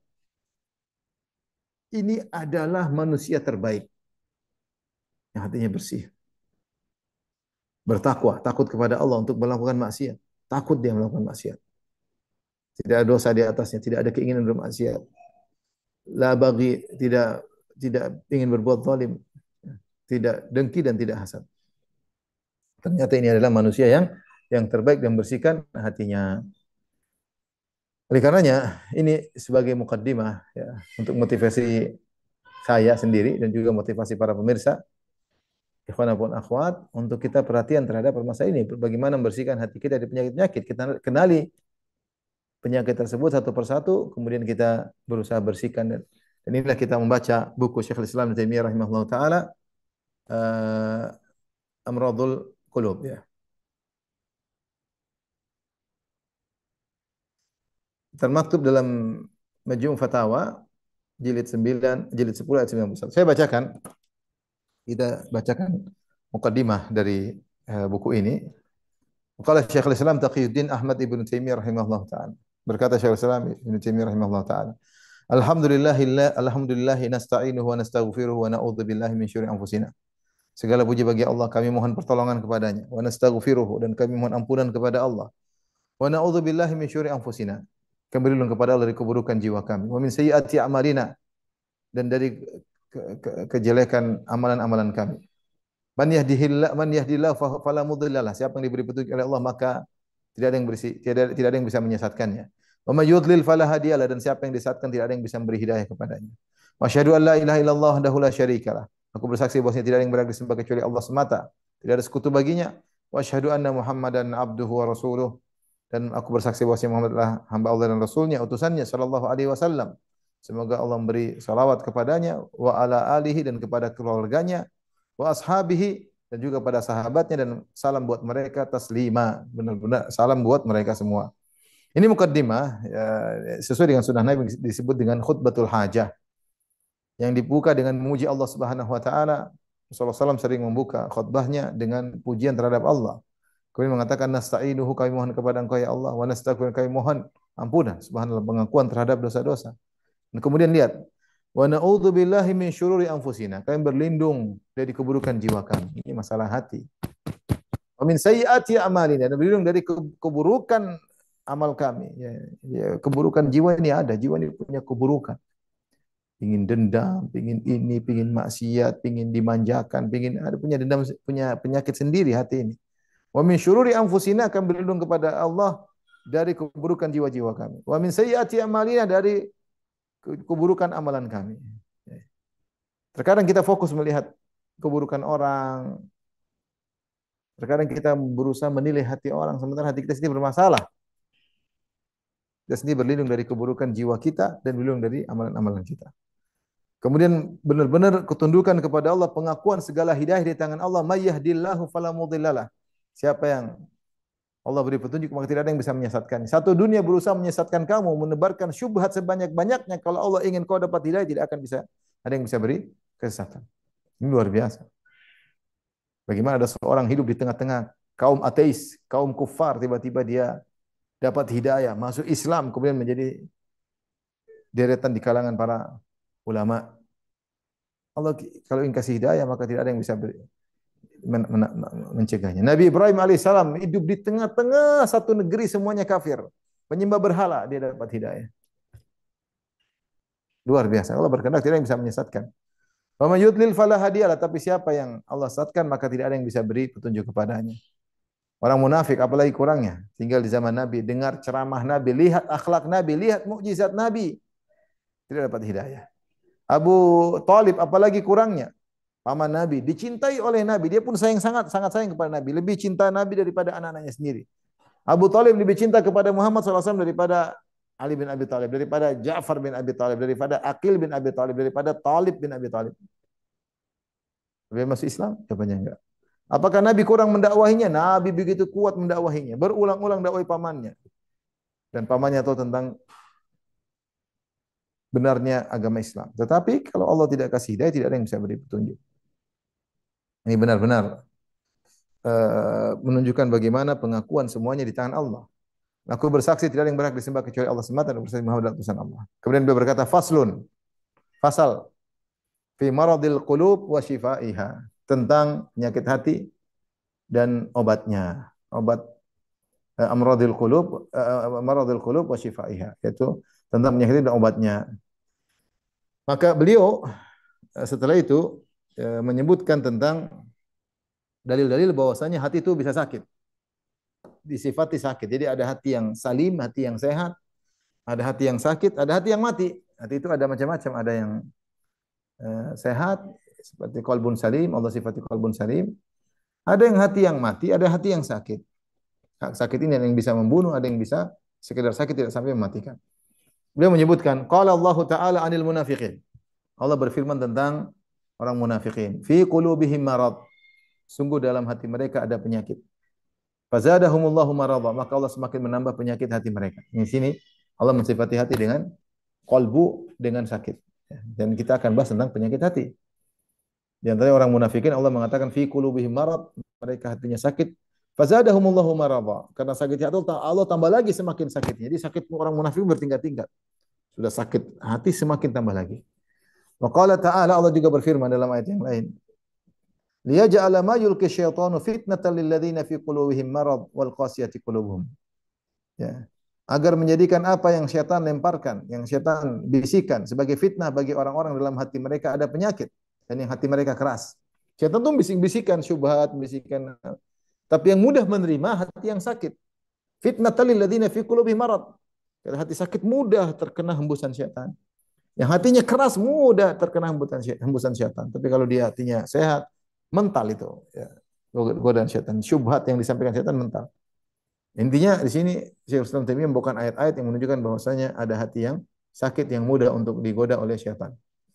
S1: Ini adalah manusia terbaik yang hatinya bersih. Bertakwa, takut kepada Allah untuk melakukan maksiat. Takut dia melakukan maksiat. Tidak ada dosa di atasnya, tidak ada keinginan bermaksiat. La bagi, tidak ingin berbuat zalim, tidak dengki dan tidak hasad. Ternyata ini adalah manusia yang terbaik dan bersihkan hatinya. Oleh karenanya, ini sebagai mukaddimah ya, untuk motivasi saya sendiri dan juga motivasi para pemirsa, ikhwan maupun akhwat, untuk kita perhatian terhadap permasalahan ini. Bagaimana membersihkan hati kita dari penyakit-penyakit. Kita kenali penyakit tersebut satu persatu, kemudian kita berusaha bersihkan. Dan inilah kita membaca buku Syekhul Islam Ibnu Taimiyah rahimahullah taala, Amradul Qulub ya. Termaktub dalam Majmu' Fatawa jilid 9, jilid 10 ayat 91. Saya bacakan, kita bacakan mukaddimah dari buku ini. Qala Syekhul Islam Taqiyuddin Ahmad Ibnu Taimiyah rahimahullah taala. Berkata Syekhul Islam Ibnu Taimiyah rahimahullah taala, alhamdulillahi nasta'inuhu wa nastaghfiruhu wa na'udzu billahi min syururi anfusina. Segala puji bagi Allah, kami mohon pertolongan kepadanya. Wa nastaghfiruhu, dan kami mohon ampunan kepada Allah. Wa na'udzu billahi min syururi anfusina. Kami berlindung kepada Allah dari keburukan jiwa kami. Wa min sayyiati a'malina, dan dari kejelekan amalan-amalan kami. Man yahdihillahu fala mudhillalah. Siapa yang diberi petunjuk oleh Allah, maka tidak ada yang bisa menyesatkannya. Wa may yudlil fala hadiyalah, dan siapa yang disesatkan tidak ada yang bisa memberi hidayah kepadanya. Wa asyhadu an la ilaha illallah wahdahu la syarikalah. Aku bersaksi bahwasanya tidak ada yang berhak disembah kecuali Allah semata, tidak ada sekutu baginya. Wa asyhadu anna Muhammadan abduhu wa rasuluh, dan aku bersaksi bahwasanya Muhammad adalah hamba Allah dan rasulnya, utusannya sallallahu alaihi wasallam. Semoga Allah memberi salawat kepadanya, wa ala alihi, dan kepada keluarganya, wa ashabihi, dan juga pada sahabatnya, dan salam buat mereka taslima, benar-benar salam buat mereka semua. Ini mukaddimah ya, sesuai dengan sunnah Nabi disebut dengan khutbatul hajah, yang dibuka dengan memuji Allah Subhanahu wa taala. Rasulullah SAW sering membuka khutbahnya dengan pujian terhadap Allah. Kemudian mengatakan nasta'inuhu, kami mohon kepada Engkau ya Allah, wa nastaghfiruka, kami mohon ampunan, subhanallah, pengakuan terhadap dosa-dosa. Dan kemudian lihat, Wa na'udzubillahi min syururi anfusina. Kami berlindung dari keburukan jiwa kami. Ini masalah hati. Wa min sayyiati a'malina. Dan berlindung dari keburukan amal kami. Ya, ya, keburukan jiwa ini ada. Jiwa ini punya keburukan. Pingin dendam, pingin ini, pingin maksiat, pingin dimanjakan, pingin ada punya dendam, punya penyakit sendiri hati ini. Wa min syururi anfusina, akan berlindung kepada Allah dari keburukan jiwa-jiwa kami. Wa min sayyiati a'malina, dari keburukan amalan kami. Terkadang kita fokus melihat keburukan orang, terkadang kita berusaha menilai hati orang, sementara hati kita sendiri bermasalah. Kita sendiri berlindung dari keburukan jiwa kita dan berlindung dari amalan-amalan kita. Kemudian benar-benar ketundukan kepada Allah, pengakuan segala hidayah di tangan Allah. May yahdillahu fala mudhillalah. Siapa yang Allah beri petunjuk, maka tidak ada yang bisa menyesatkan. Satu dunia berusaha menyesatkan kamu, menebarkan syubhat sebanyak-banyaknya. Kalau Allah ingin kau dapat hidayah, tidak akan bisa ada yang bisa beri kesesatan. Ini luar biasa. Bagaimana ada seorang hidup di tengah-tengah kaum ateis, kaum kufar, tiba-tiba dia dapat hidayah, masuk Islam, kemudian menjadi deretan di kalangan para ulama. Allah kalau ingin kasih hidayah, maka tidak ada yang bisa mencegahnya. Nabi Ibrahim alaihissalam hidup di tengah-tengah satu negeri semuanya kafir, penyembah berhala, dia dapat hidayah. Luar biasa. Allah berkehendak, tidak ada yang bisa menyesatkan. Wa may yudlil fala hadiyalah, tapi siapa yang Allah sesatkan, maka tidak ada yang bisa beri petunjuk kepadanya. Orang munafik apalagi kurangnya, tinggal di zaman Nabi, dengar ceramah Nabi, lihat akhlak Nabi, lihat mukjizat Nabi, tidak dapat hidayah. Abu Talib apalagi kurangnya, paman Nabi, dicintai oleh Nabi, dia pun sayang, sangat sayang kepada Nabi, lebih cinta Nabi daripada anak-anaknya sendiri. Abu Talib lebih cinta kepada Muhammad SAW daripada Ali bin Abi Thalib, daripada Ja'far bin Abi Thalib, daripada Aqil bin Abi Thalib, daripada Talib bin Abi Thalib. Lebih masuk Islam? Jawabannya enggak. Apakah Nabi kurang mendakwahinya? Nabi begitu kuat mendakwahinya, berulang-ulang dakwai pamannya. Dan pamannya tahu tentang benarnya agama Islam. Tetapi kalau Allah tidak kasih hidayah, tidak ada yang bisa beri petunjuk. Ini benar-benar menunjukkan bagaimana pengakuan semuanya di tangan Allah. Aku bersaksi tidak ada yang berhak disembah kecuali Allah semata, dan bersaksi Muhammad adalah utusan Allah. Kemudian beliau berkata, faslun, fasal fi maradil qulub wa shifaiha, tentang penyakit hati dan obatnya. Obat amradil qulub, maradil qulub wa shifaiha, yaitu tentang penyakit dan obatnya. Maka beliau setelah itu menyebutkan tentang dalil-dalil bahwasanya hati itu bisa sakit. Disifati sakit. Jadi ada hati yang salim, hati yang sehat, ada hati yang sakit, ada hati yang mati. Hati itu ada macam-macam, ada yang sehat seperti qalbun salim, Allah sifati qalbun salim. Ada yang hati yang mati, ada hati yang sakit. Sakit ini ada yang bisa membunuh, ada yang bisa sekedar sakit tidak sampai mematikan. Beliau menyebutkan qala Allah taala 'anil munafiqin. Allah berfirman tentang orang munafikin. Fi qulubihim marad. Sungguh dalam hati mereka ada penyakit. Fazadahumullahu maradha, maka Allah semakin menambah penyakit hati mereka. Di sini Allah mensifati hati dengan qalbu, dengan sakit. Dan kita akan bahas tentang penyakit hati. Di antara orang munafikin Allah mengatakan fi qulubihim marad, mereka hatinya sakit. Fazadahumullahu maradha. Karena sakitnya Allah tambah lagi semakin sakitnya. Jadi sakit orang munafik bertingkat-tingkat. Sudah sakit hati semakin tambah lagi. Wa qala ta'ala, Allah juga berfirman dalam ayat yang lain. Liyaj'ala ma yulqi syaitanu fitnatan lil ladzina fi qulubihim marad wal qasiyati qulubuhum. Ya. Agar menjadikan apa yang syaitan lemparkan, yang syaitan bisikan sebagai fitnah bagi orang-orang dalam hati mereka ada penyakit dan yang hati mereka keras. Syaitan tuh bisik-bisikan syubhat, bisikan, tapi yang mudah menerima hati yang sakit. Fitnatan lil ladzina fi qulubihim marad. Kalau hati sakit mudah terkena hembusan syaitan. Yang hatinya keras mudah terkena hembusan syaitan. Tapi kalau dia hatinya sehat, mental itu, ya, godaan syaitan, syubhat yang disampaikan syaitan mental. Intinya di sini Syekhul Islam Taimiyah membawakan ayat-ayat yang menunjukkan bahwasanya ada hati yang sakit yang mudah untuk digoda oleh syaitan.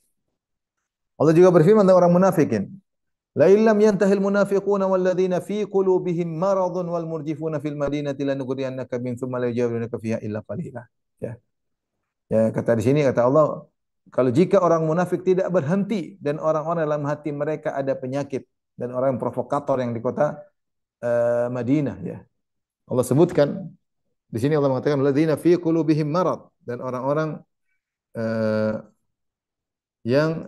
S1: Allah juga berfirman tentang orang munafikin. La illam yantahil munafiquna walladzina fi qulubihim maradun wal murjifuna fil madinati lanughriyannaka min thumma la yujawirunaka fiha illa qalila. Ya. Ya, kata di sini kata Allah, kalau jika orang munafik tidak berhenti dan orang-orang dalam hati mereka ada penyakit dan orang provokator yang di kota Madinah, ya. Allah sebutkan di sini Allah mengatakan ladzina fi qulubihim marad, dan orang-orang yang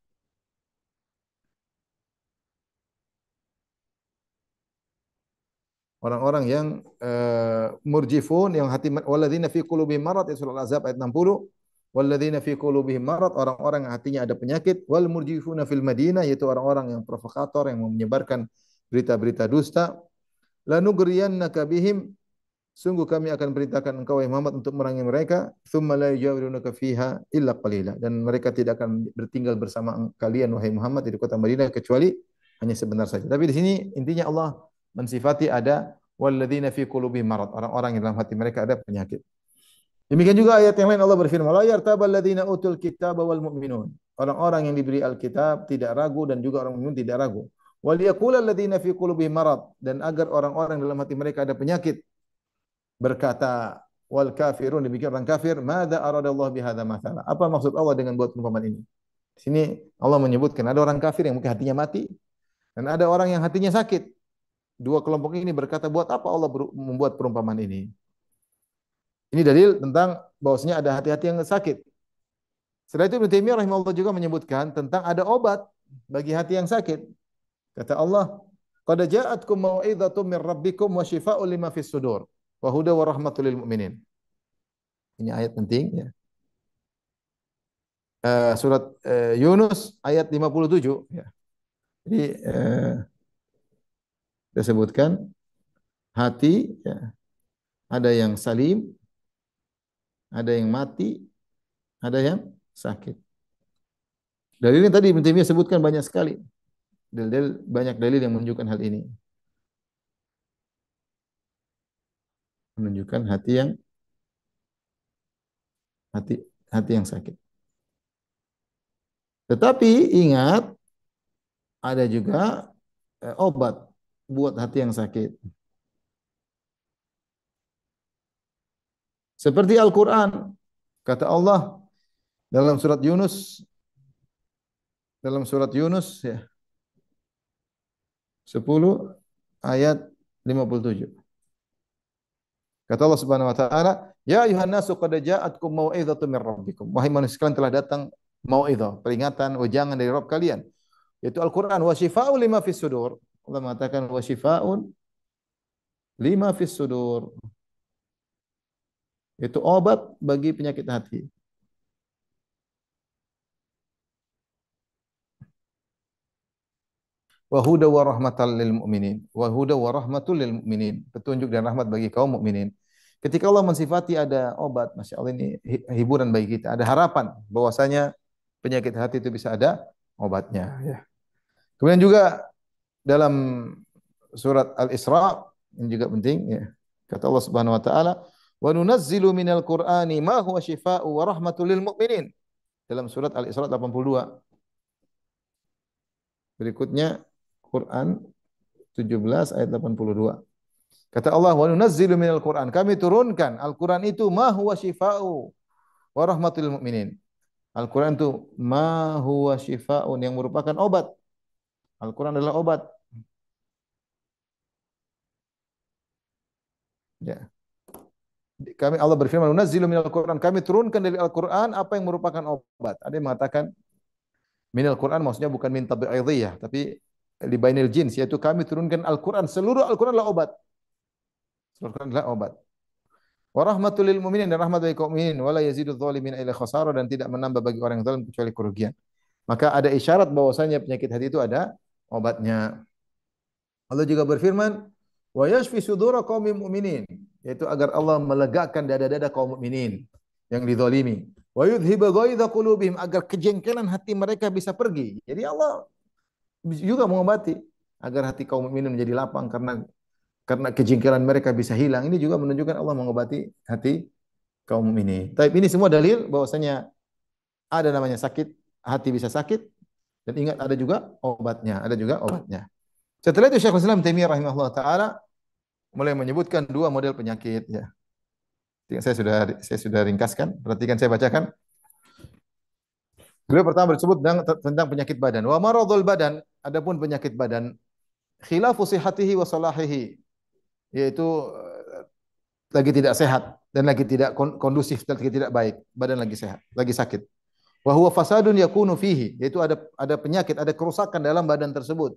S1: orang-orang yang murjifun, yang hati walladzina fi qulubihim marad, ya surah Al-Ahzab ayat 60. Walladzina fi qulubihim marad, orang-orang yang hatinya ada penyakit, wal murjifuna fil Madinah, yaitu orang-orang yang provokator yang menyebarkan berita-berita dusta. Lanugriyannaka bihim, sungguh kami akan perintahkan engkau wahai Muhammad untuk merangi mereka, tsumma la yujawirunaka fiha illa qalila, dan mereka tidak akan bertinggal bersama kalian wahai Muhammad di kota Madinah kecuali hanya sebentar saja. Tapi di sini intinya Allah mensifati ada walladzina fi qulubihim marad, orang-orang yang dalam hati mereka ada penyakit. Demikian juga ayat yang lain Allah berfirman, la yartabal ladzina utul kitaba wal mu'minun. Orang-orang yang diberi Alkitab tidak ragu dan juga orang mukmin tidak ragu. Wal yaqulal ladzina fi qulubihim marad, dan agar orang-orang dalam hati mereka ada penyakit berkata wal kafirun, demikian orang kafir, madza aradallahu bihadza mathala, apa maksud Allah dengan buat perumpamaan ini. Di sini Allah menyebutkan ada orang kafir yang mungkin hatinya mati dan ada orang yang hatinya sakit. Dua kelompok ini berkata, buat apa Allah membuat perumpamaan ini? Ini dalil tentang bahwasanya ada hati-hati yang sakit. Setelah itu Ibnu Taimiyah rahimahullah juga menyebutkan tentang ada obat bagi hati yang sakit. Kata Allah, qad ja'atkum mau'izatun min rabbikum wa syifaa'un lima fis sudur wa huda wa rahmatul lil mu'minin. Ini ayat penting ya. Surat Yunus ayat 57 ya. Jadi disebutkan hati ya, ada yang salim, ada yang mati, ada yang sakit. Dalilnya tadi Ibnu Taimiyah sebutkan banyak sekali. Banyak dalil yang menunjukkan hal ini. Menunjukkan hati hati yang sakit. Tetapi ingat ada juga obat buat hati yang sakit. Seperti Al-Qur'an. Kata Allah dalam surat Yunus ya, 10 ayat 57. Kata Allah Subhanahu wa taala, "Ya ayuhan nasu qad ja'atkum mau'izatun mir rabbikum." Wahai manusia sekalian, telah datang mau'izah, peringatan, wejangan dari Rabb kalian, yaitu Al-Qur'an, wa syifaa'un lima fis sudur. Allah mengatakan wa syifaa'un lima fis sudur. Itu obat bagi penyakit hati. Wa huda wa rahmatal lil mu'minin. Wa huda wa rahmatul lil mu'minin. Petunjuk dan rahmat bagi kaum mukminin. Ketika Allah mensifati ada obat, Masya Allah, ini hiburan bagi kita. Ada harapan bahwasanya penyakit hati itu bisa ada obatnya. Ya. Kemudian juga dalam surat Al-Isra, ini juga penting. Ya. Kata Allah Subhanahu Wa Taala, wa nunazzilu minal Qur'ani ma huwa shifaa'u wa rahmatul lil mu'minin. Dalam surat Al-Isra 82. Berikutnya Quran 17 ayat 82. Kata Allah, wa nunazzilu minal Qur'an. Kami turunkan Al-Qur'an itu ma huwa shifaa'u wa rahmatul mu'minin. Al-Qur'an itu ma huwa shifaa'un, yang merupakan obat. Al-Qur'an adalah obat. Ya. Allah berfirman, nunazzilu minal Qur'an. Kami turunkan dari Al-Qur'an apa yang merupakan obat. Ada yang mengatakan minal Qur'an maksudnya bukan min tabi'idhiyah, tapi li bainil jins, yaitu kami turunkan Al-Qur'an, seluruh Al-Qur'an adalah obat. Seluruh Al-Qur'an adalah obat. Wa rahmatul lil mu'minin, dan rahmat bagi kaum mukminin, wala yazidudz zalimin illa khasara, dan tidak menambah bagi orang yang zalim kecuali kerugian. Maka ada isyarat bahwasanya penyakit hati itu ada obatnya. Allah juga berfirman, wa yashfi sudura qaumil mu'minin, yaitu agar Allah melegakan dada-dada kaum mukminin yang dizalimi. Wa yudhiba ghaidha qulubihim, agar kejengkelan hati mereka bisa pergi. Jadi Allah juga mengobati agar hati kaum mukminin menjadi lapang karena kejengkelan mereka bisa hilang. Ini juga menunjukkan Allah mengobati hati kaum mukminin. Tapi ini semua dalil bahwasanya ada namanya sakit, hati bisa sakit, dan ingat ada juga obatnya. Setelah itu Syekhul Islam Taimiyah rahimahullah taala mulai menyebutkan dua model penyakit ya. Saya sudah ringkaskan, perhatikan saya bacakan. Beliau pertama bersebut tentang penyakit badan. Wa maradul badan, adapun penyakit badan, khilafu sihhatihi wa salahihi, yaitu lagi tidak sehat dan lagi tidak kondusif dan lagi tidak baik, badan lagi sehat, lagi sakit. Wa huwa fasadun yakunu fihi, yaitu ada penyakit, ada kerusakan dalam badan tersebut.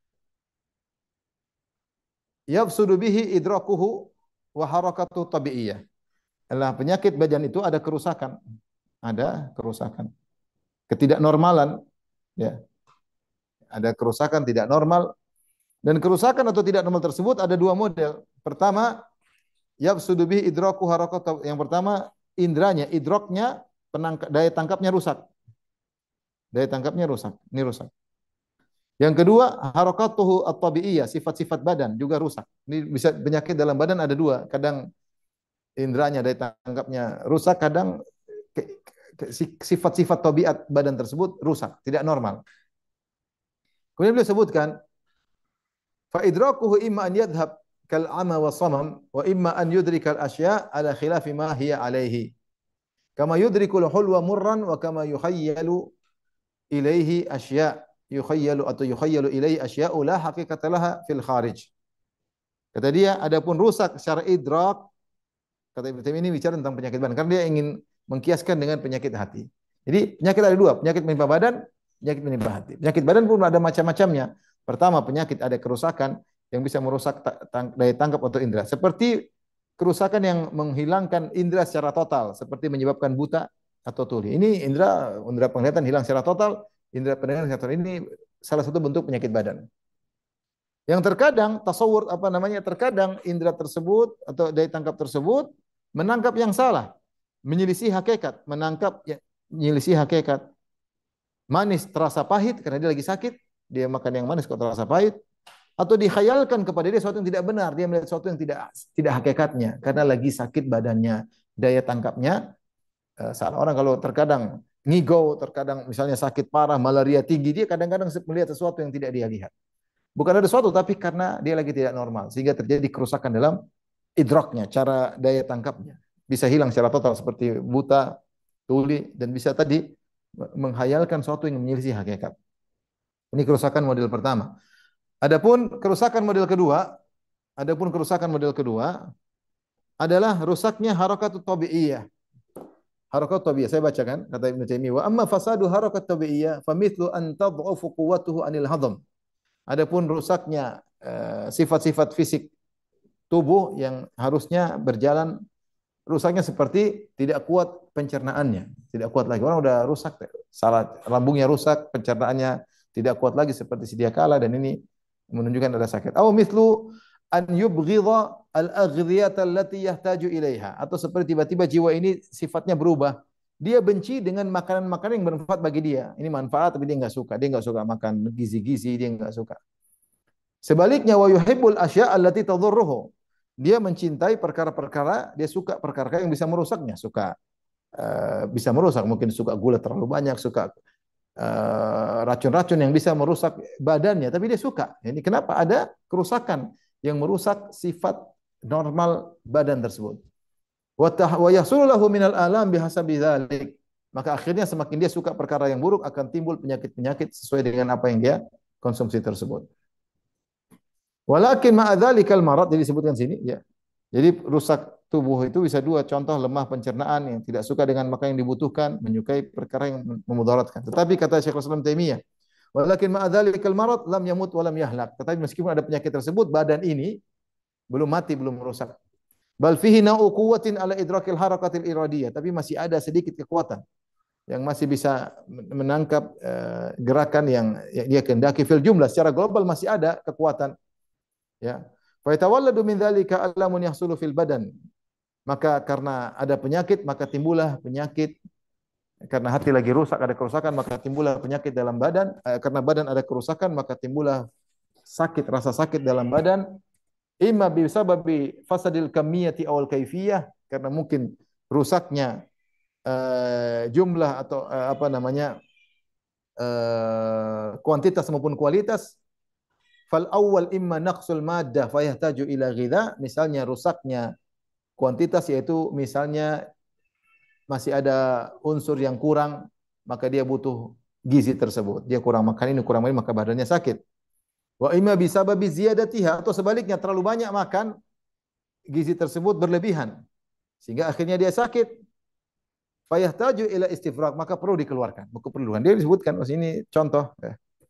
S1: Yafsudu bihi idrakuhu wa harakatu tabi'iyah. Adalah penyakit badan itu ada kerusakan. Ada kerusakan. Ketidaknormalan, ya. Ada kerusakan tidak normal, dan kerusakan atau tidak normal tersebut ada dua model. Pertama, yafsudu bihi idraku harakatu. Yang pertama, indranya, idroknya, daya tangkapnya rusak. Daya tangkapnya rusak. Ini rusak. Yang kedua, harakatuhu at-tabi'iyah, sifat-sifat badan juga rusak. Ini bisa penyakit dalam badan ada dua. Kadang indranya, daya tangkapnya rusak, kadang sifat-sifat tabiat badan tersebut rusak, tidak normal. Kemudian beliau sebutkan, fa idrakuhu imma an yadhhab kal ama wa samam wa imma an yudrika al asya ala khilafi ma hiya alaihi. Kama yudrikul hulwa murran wa kama yukhayyalu ilaihi asya yukhayyalu ilaihi asya'u la haqiqata laha fil kharij. Kata dia, adapun rusak secara idrak, kata Ibnu Taimiyah ini bicara tentang penyakit badan karena dia ingin mengkiaskan dengan penyakit hati. Jadi penyakit ada dua, penyakit menimpa badan, penyakit menimpa hati. Penyakit badan pun ada macam-macamnya. Pertama, penyakit ada kerusakan yang bisa merusak daya tangkap atau indera. Seperti kerusakan yang menghilangkan indera secara total, seperti menyebabkan buta atau tuli. Ini indera penglihatan hilang secara total, indera pendengaran secara total. Ini salah satu bentuk penyakit badan. Yang terkadang tasawur terkadang indera tersebut atau daya tangkap tersebut menangkap yang salah, menyelisih hakikat, menyelisih hakikat. Manis terasa pahit karena dia lagi sakit, dia makan yang manis kok terasa pahit, atau dikhayalkan kepada dia sesuatu yang tidak benar, dia melihat sesuatu yang tidak hakikatnya karena lagi sakit badannya, daya tangkapnya salah. Orang kalau terkadang ngigau, terkadang misalnya sakit parah, malaria tinggi, dia kadang-kadang melihat sesuatu yang tidak dia lihat. Bukan ada sesuatu, tapi karena dia lagi tidak normal. Sehingga terjadi kerusakan dalam idraknya, cara daya tangkapnya. Bisa hilang secara total seperti buta, tuli, dan bisa tadi menghayalkan sesuatu yang menyelisih hakikat. Ini kerusakan model pertama. Adapun kerusakan model kedua adalah rusaknya harakatut tabi'iyah. Harakat tabi'iyah, saya bacakan kata Ibnu Taimiyah, wa amma fasadu harakat tabi'iyah famithlu an tad'ufu quwwatuhu anil hadam. Adapun rusaknya sifat-sifat fisik tubuh yang harusnya berjalan, rusaknya seperti tidak kuat pencernaannya, tidak kuat lagi. Orang udah rusak, lambungnya rusak, pencernaannya tidak kuat lagi seperti sedia kala, dan ini menunjukkan ada sakit. Aw mithlu an yubghidha al-aghdhiyata allati yahtaju ilaiha, atau seperti tiba-tiba jiwa ini sifatnya berubah. Dia benci dengan makanan-makanan yang bermanfaat bagi dia. Ini manfaat tapi dia enggak suka. Dia enggak suka makan gizi-gizi, dia enggak suka. Sebaliknya wa yuhibbul asya' allati tadhurruhu. Dia mencintai perkara-perkara, dia suka perkara yang bisa merusaknya, bisa merusak, mungkin suka gula terlalu banyak, suka racun-racun yang bisa merusak badannya, tapi dia suka. Ini kenapa ada kerusakan yang merusak sifat normal badan tersebut. Wa yahsulu lahu minal alam bihasabi dzalik. Maka akhirnya semakin dia suka perkara yang buruk, akan timbul penyakit-penyakit sesuai dengan apa yang dia konsumsi tersebut. Walakin ma'adzalikal marad, jadi disebutkan sini ya. Jadi rusak tubuh itu bisa dua, contoh lemah pencernaan, yang tidak suka dengan makan yang dibutuhkan, menyukai perkara yang memudaratkan. Tetapi kata Syekhul Islam Taimiyah, walakin ma'adzalikal marad lam yamut wa lam yahlak. Tetapi meskipun ada penyakit tersebut, badan ini belum mati, belum rusak. Bal fihi na'u quwwatin ala idrakil harakatil iradiyah, tapi masih ada sedikit kekuatan yang masih bisa menangkap gerakan yang dia kehendaki. Fil jumlah, secara global masih ada kekuatan, ya. Fa yatawalladu min dzalika alamun yahsulu fil badan. Maka karena ada penyakit, maka timbullah penyakit. Karena hati lagi rusak, ada kerusakan, maka timbullah penyakit dalam badan. Karena badan ada kerusakan, maka timbullah sakit, rasa sakit dalam badan. Imma bisababi fasadil kamiyati awal kaifiyah, karena mungkin rusaknya jumlah atau kuantitas maupun kualitas. Fal awal imma naqsul maddah fayahtaju ila ghidha, misalnya rusaknya kuantitas, yaitu misalnya masih ada unsur yang kurang, maka dia butuh gizi tersebut. Dia kurang makan ini, kurang ini, maka badannya sakit. Wa imma bisababi ziyadatiha, atau sebaliknya terlalu banyak makan, gizi tersebut berlebihan sehingga akhirnya dia sakit. fayahtaju ila istifrag, maka perlu dikeluarkan. Buku perluan. Dia disebutkan, oh ini contoh ya.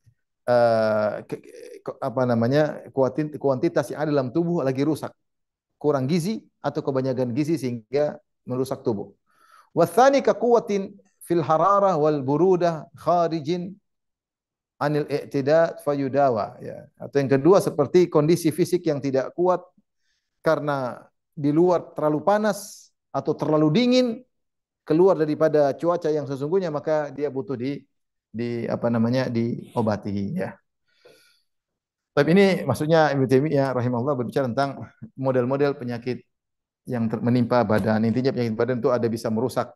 S1: Apa namanya, kuantitas yang ada dalam tubuh lagi rusak, kurang gizi atau kebanyakan gizi sehingga merusak tubuh. Wathani kaquwatin fil hararah wal burudah kharijin anil i'tida fayudawa ya. Atau yang kedua seperti kondisi fisik yang tidak kuat karena di luar terlalu panas atau terlalu dingin, keluar daripada cuaca yang sesungguhnya, maka dia butuh di apa namanya, diobati ya. Tapi ini maksudnya Ibnu Taimiyah rahimahullah berbicara tentang model-model penyakit yang menimpa badan. Intinya penyakit badan itu ada bisa merusak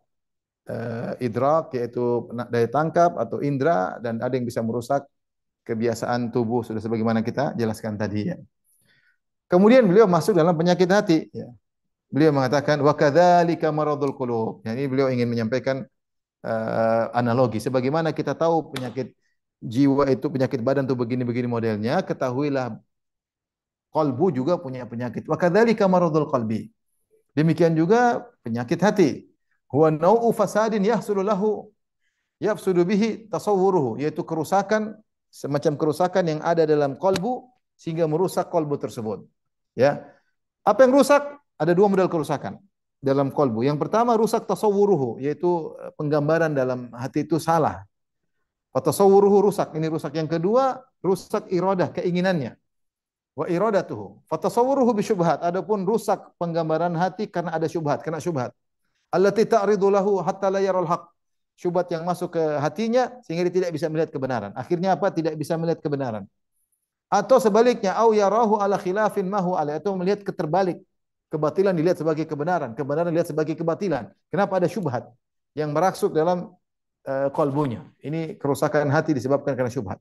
S1: idrak, yaitu daya tangkap atau indera, dan ada yang bisa merusak kebiasaan tubuh, sudah sebagaimana kita jelaskan tadi ya. Kemudian beliau masuk dalam penyakit hati ya. Beliau mengatakan wa kadzalika maradul qulub. Yani beliau ingin menyampaikan analogi sebagaimana kita tahu penyakit jiwa itu, penyakit badan itu begini-begini modelnya, ketahuilah kalbu juga punya penyakit. Wa kadzalika maradul qalbi. Demikian juga penyakit hati. Huwa nau'u fasadin yahsulu lahu yafsudu bihi tasawwuruhu, yaitu kerusakan, semacam kerusakan yang ada dalam kalbu sehingga merusak kalbu tersebut. Ya. Apa yang rusak? Ada dua model kerusakan dalam kalbu. Yang pertama rusak tasawwuruhu, yaitu penggambaran dalam hati itu salah. Fatasawwuruhu rusak, ini rusak. Yang kedua, rusak iradah, keinginannya. Wa iradatuhu. Fatasawwuruhu bisyubhat. Adapun rusak penggambaran hati karena ada syubhat, kena syubhat. Allati ta'ridu lahu hatta la yaral haq. Syubhat yang masuk ke hatinya sehingga dia tidak bisa melihat kebenaran. Akhirnya apa? Tidak bisa melihat kebenaran. Atau sebaliknya, au yarahu ala khilafin mahu alaihi, atau melihat keterbalik. Kebatilan dilihat sebagai kebenaran, kebenaran dilihat sebagai kebatilan. Kenapa? Ada syubhat yang merasuk dalam kalbunya. Ini kerusakan hati disebabkan karena syubhat.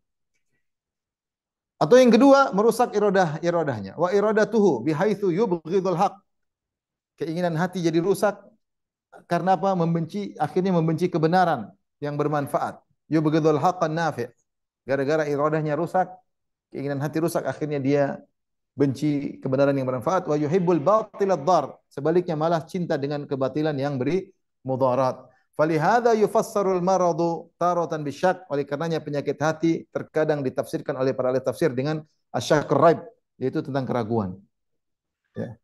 S1: Atau yang kedua, merusak iradahnya. Wa iradatuhu bihaitsu yubghidul haq. Keinginan hati jadi rusak karena apa? Akhirnya membenci kebenaran yang bermanfaat. Yubghidul haqqan nafi'. Gara-gara iradahnya rusak, keinginan hati rusak, akhirnya dia benci kebenaran yang bermanfaat. Wa yuhibbul batil ad-dar. Sebaliknya malah cinta dengan kebatilan yang beri mudarat. Falihada yufassarul maradu taratan bisyak. Oleh karenanya penyakit hati terkadang ditafsirkan oleh para ahli tafsir dengan asyak raib, yaitu tentang keraguan. Ya.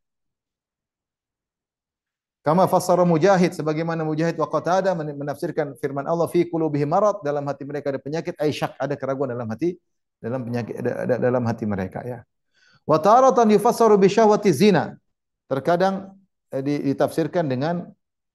S1: Kama fassara Mujahid, sebagaimana Mujahid wa Qatadah menafsirkan firman Allah fi qulubihim marad, dalam hati mereka ada penyakit, aisyak, ada keraguan dalam hati, dalam penyakit dalam hati mereka ya. Wa taratan yufassaru bi syahwati zina. Terkadang ditafsirkan dengan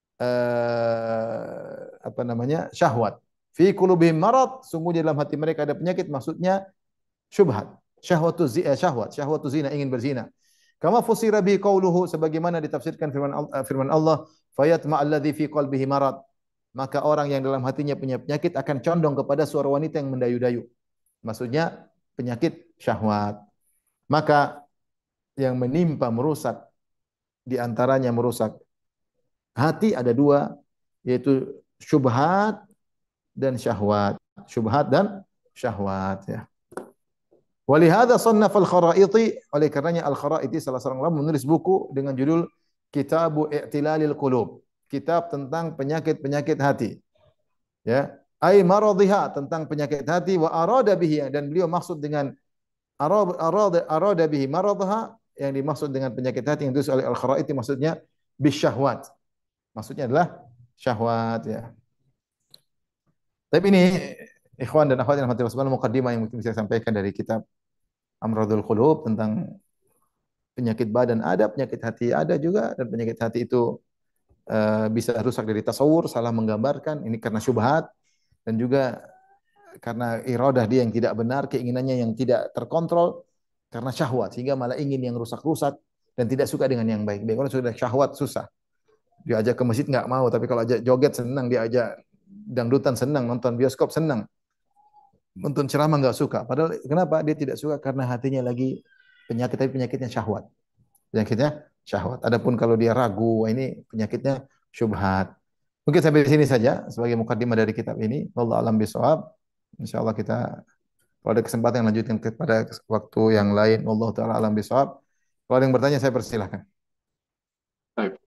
S1: apa namanya? Syahwat. Fi qulubihim marad, sungguhnya dalam hati mereka ada penyakit, maksudnya syubhat. Syahwatu zina, ingin berzina. Kama fusira bi qauluhu, sebagaimana ditafsirkan firman Allah, fayatma alladzi fi qalbihi marad. Maka orang yang dalam hatinya punya penyakit akan condong kepada suara wanita yang mendayu-dayu. Maksudnya penyakit syahwat. Maka yang menimpa merusak, di antaranya merusak hati ada dua, yaitu syubhat dan syahwat. Syubhat dan syahwat ya. Walihada sannaf al-Kharaiti, oleh karenanya al-Kharaiti salah seorang ulama menulis buku dengan judul Kitabu I'tilalil Qulub, kitab tentang penyakit-penyakit hati. Ya, ai maradhiha, tentang penyakit hati, wa arada bihi, dan beliau maksud dengan arada bihi maradha, yang dimaksud dengan penyakit hati yang ditulis oleh al-Kharaiti maksudnya bisyahwat. Maksudnya adalah syahwat ya. Tapi ini ikhwan dan akhwat yang rahmatillah subhanahu, mukadimah yang mungkin saya sampaikan dari kitab Amradul Qulub tentang penyakit badan ada, penyakit hati ada juga, dan penyakit hati itu bisa rusak dari tasawur, salah menggambarkan, ini karena syubhat, dan juga karena iradah dia yang tidak benar, keinginannya yang tidak terkontrol, karena syahwat, sehingga malah ingin yang rusak-rusak dan tidak suka dengan yang baik-baik. Kalau sudah syahwat susah. Diajak ke masjid nggak mau, tapi kalau ajak joget senang, diajak dangdutan senang, nonton bioskop senang. Nonton ceramah nggak suka. Padahal kenapa dia tidak suka? Karena hatinya lagi penyakit, tapi penyakitnya syahwat. Penyakitnya syahwat. Adapun kalau dia ragu, ini penyakitnya syubhat. Mungkin sampai di sini saja sebagai mukadimah dari kitab ini. Wallahu a'lam bishawab. Insyaallah kita kalau ada kesempatan lanjutkan pada waktu yang lain. Wallahu taala alam bishawab. Kalau ada yang bertanya saya persilahkan.
S2: Baik.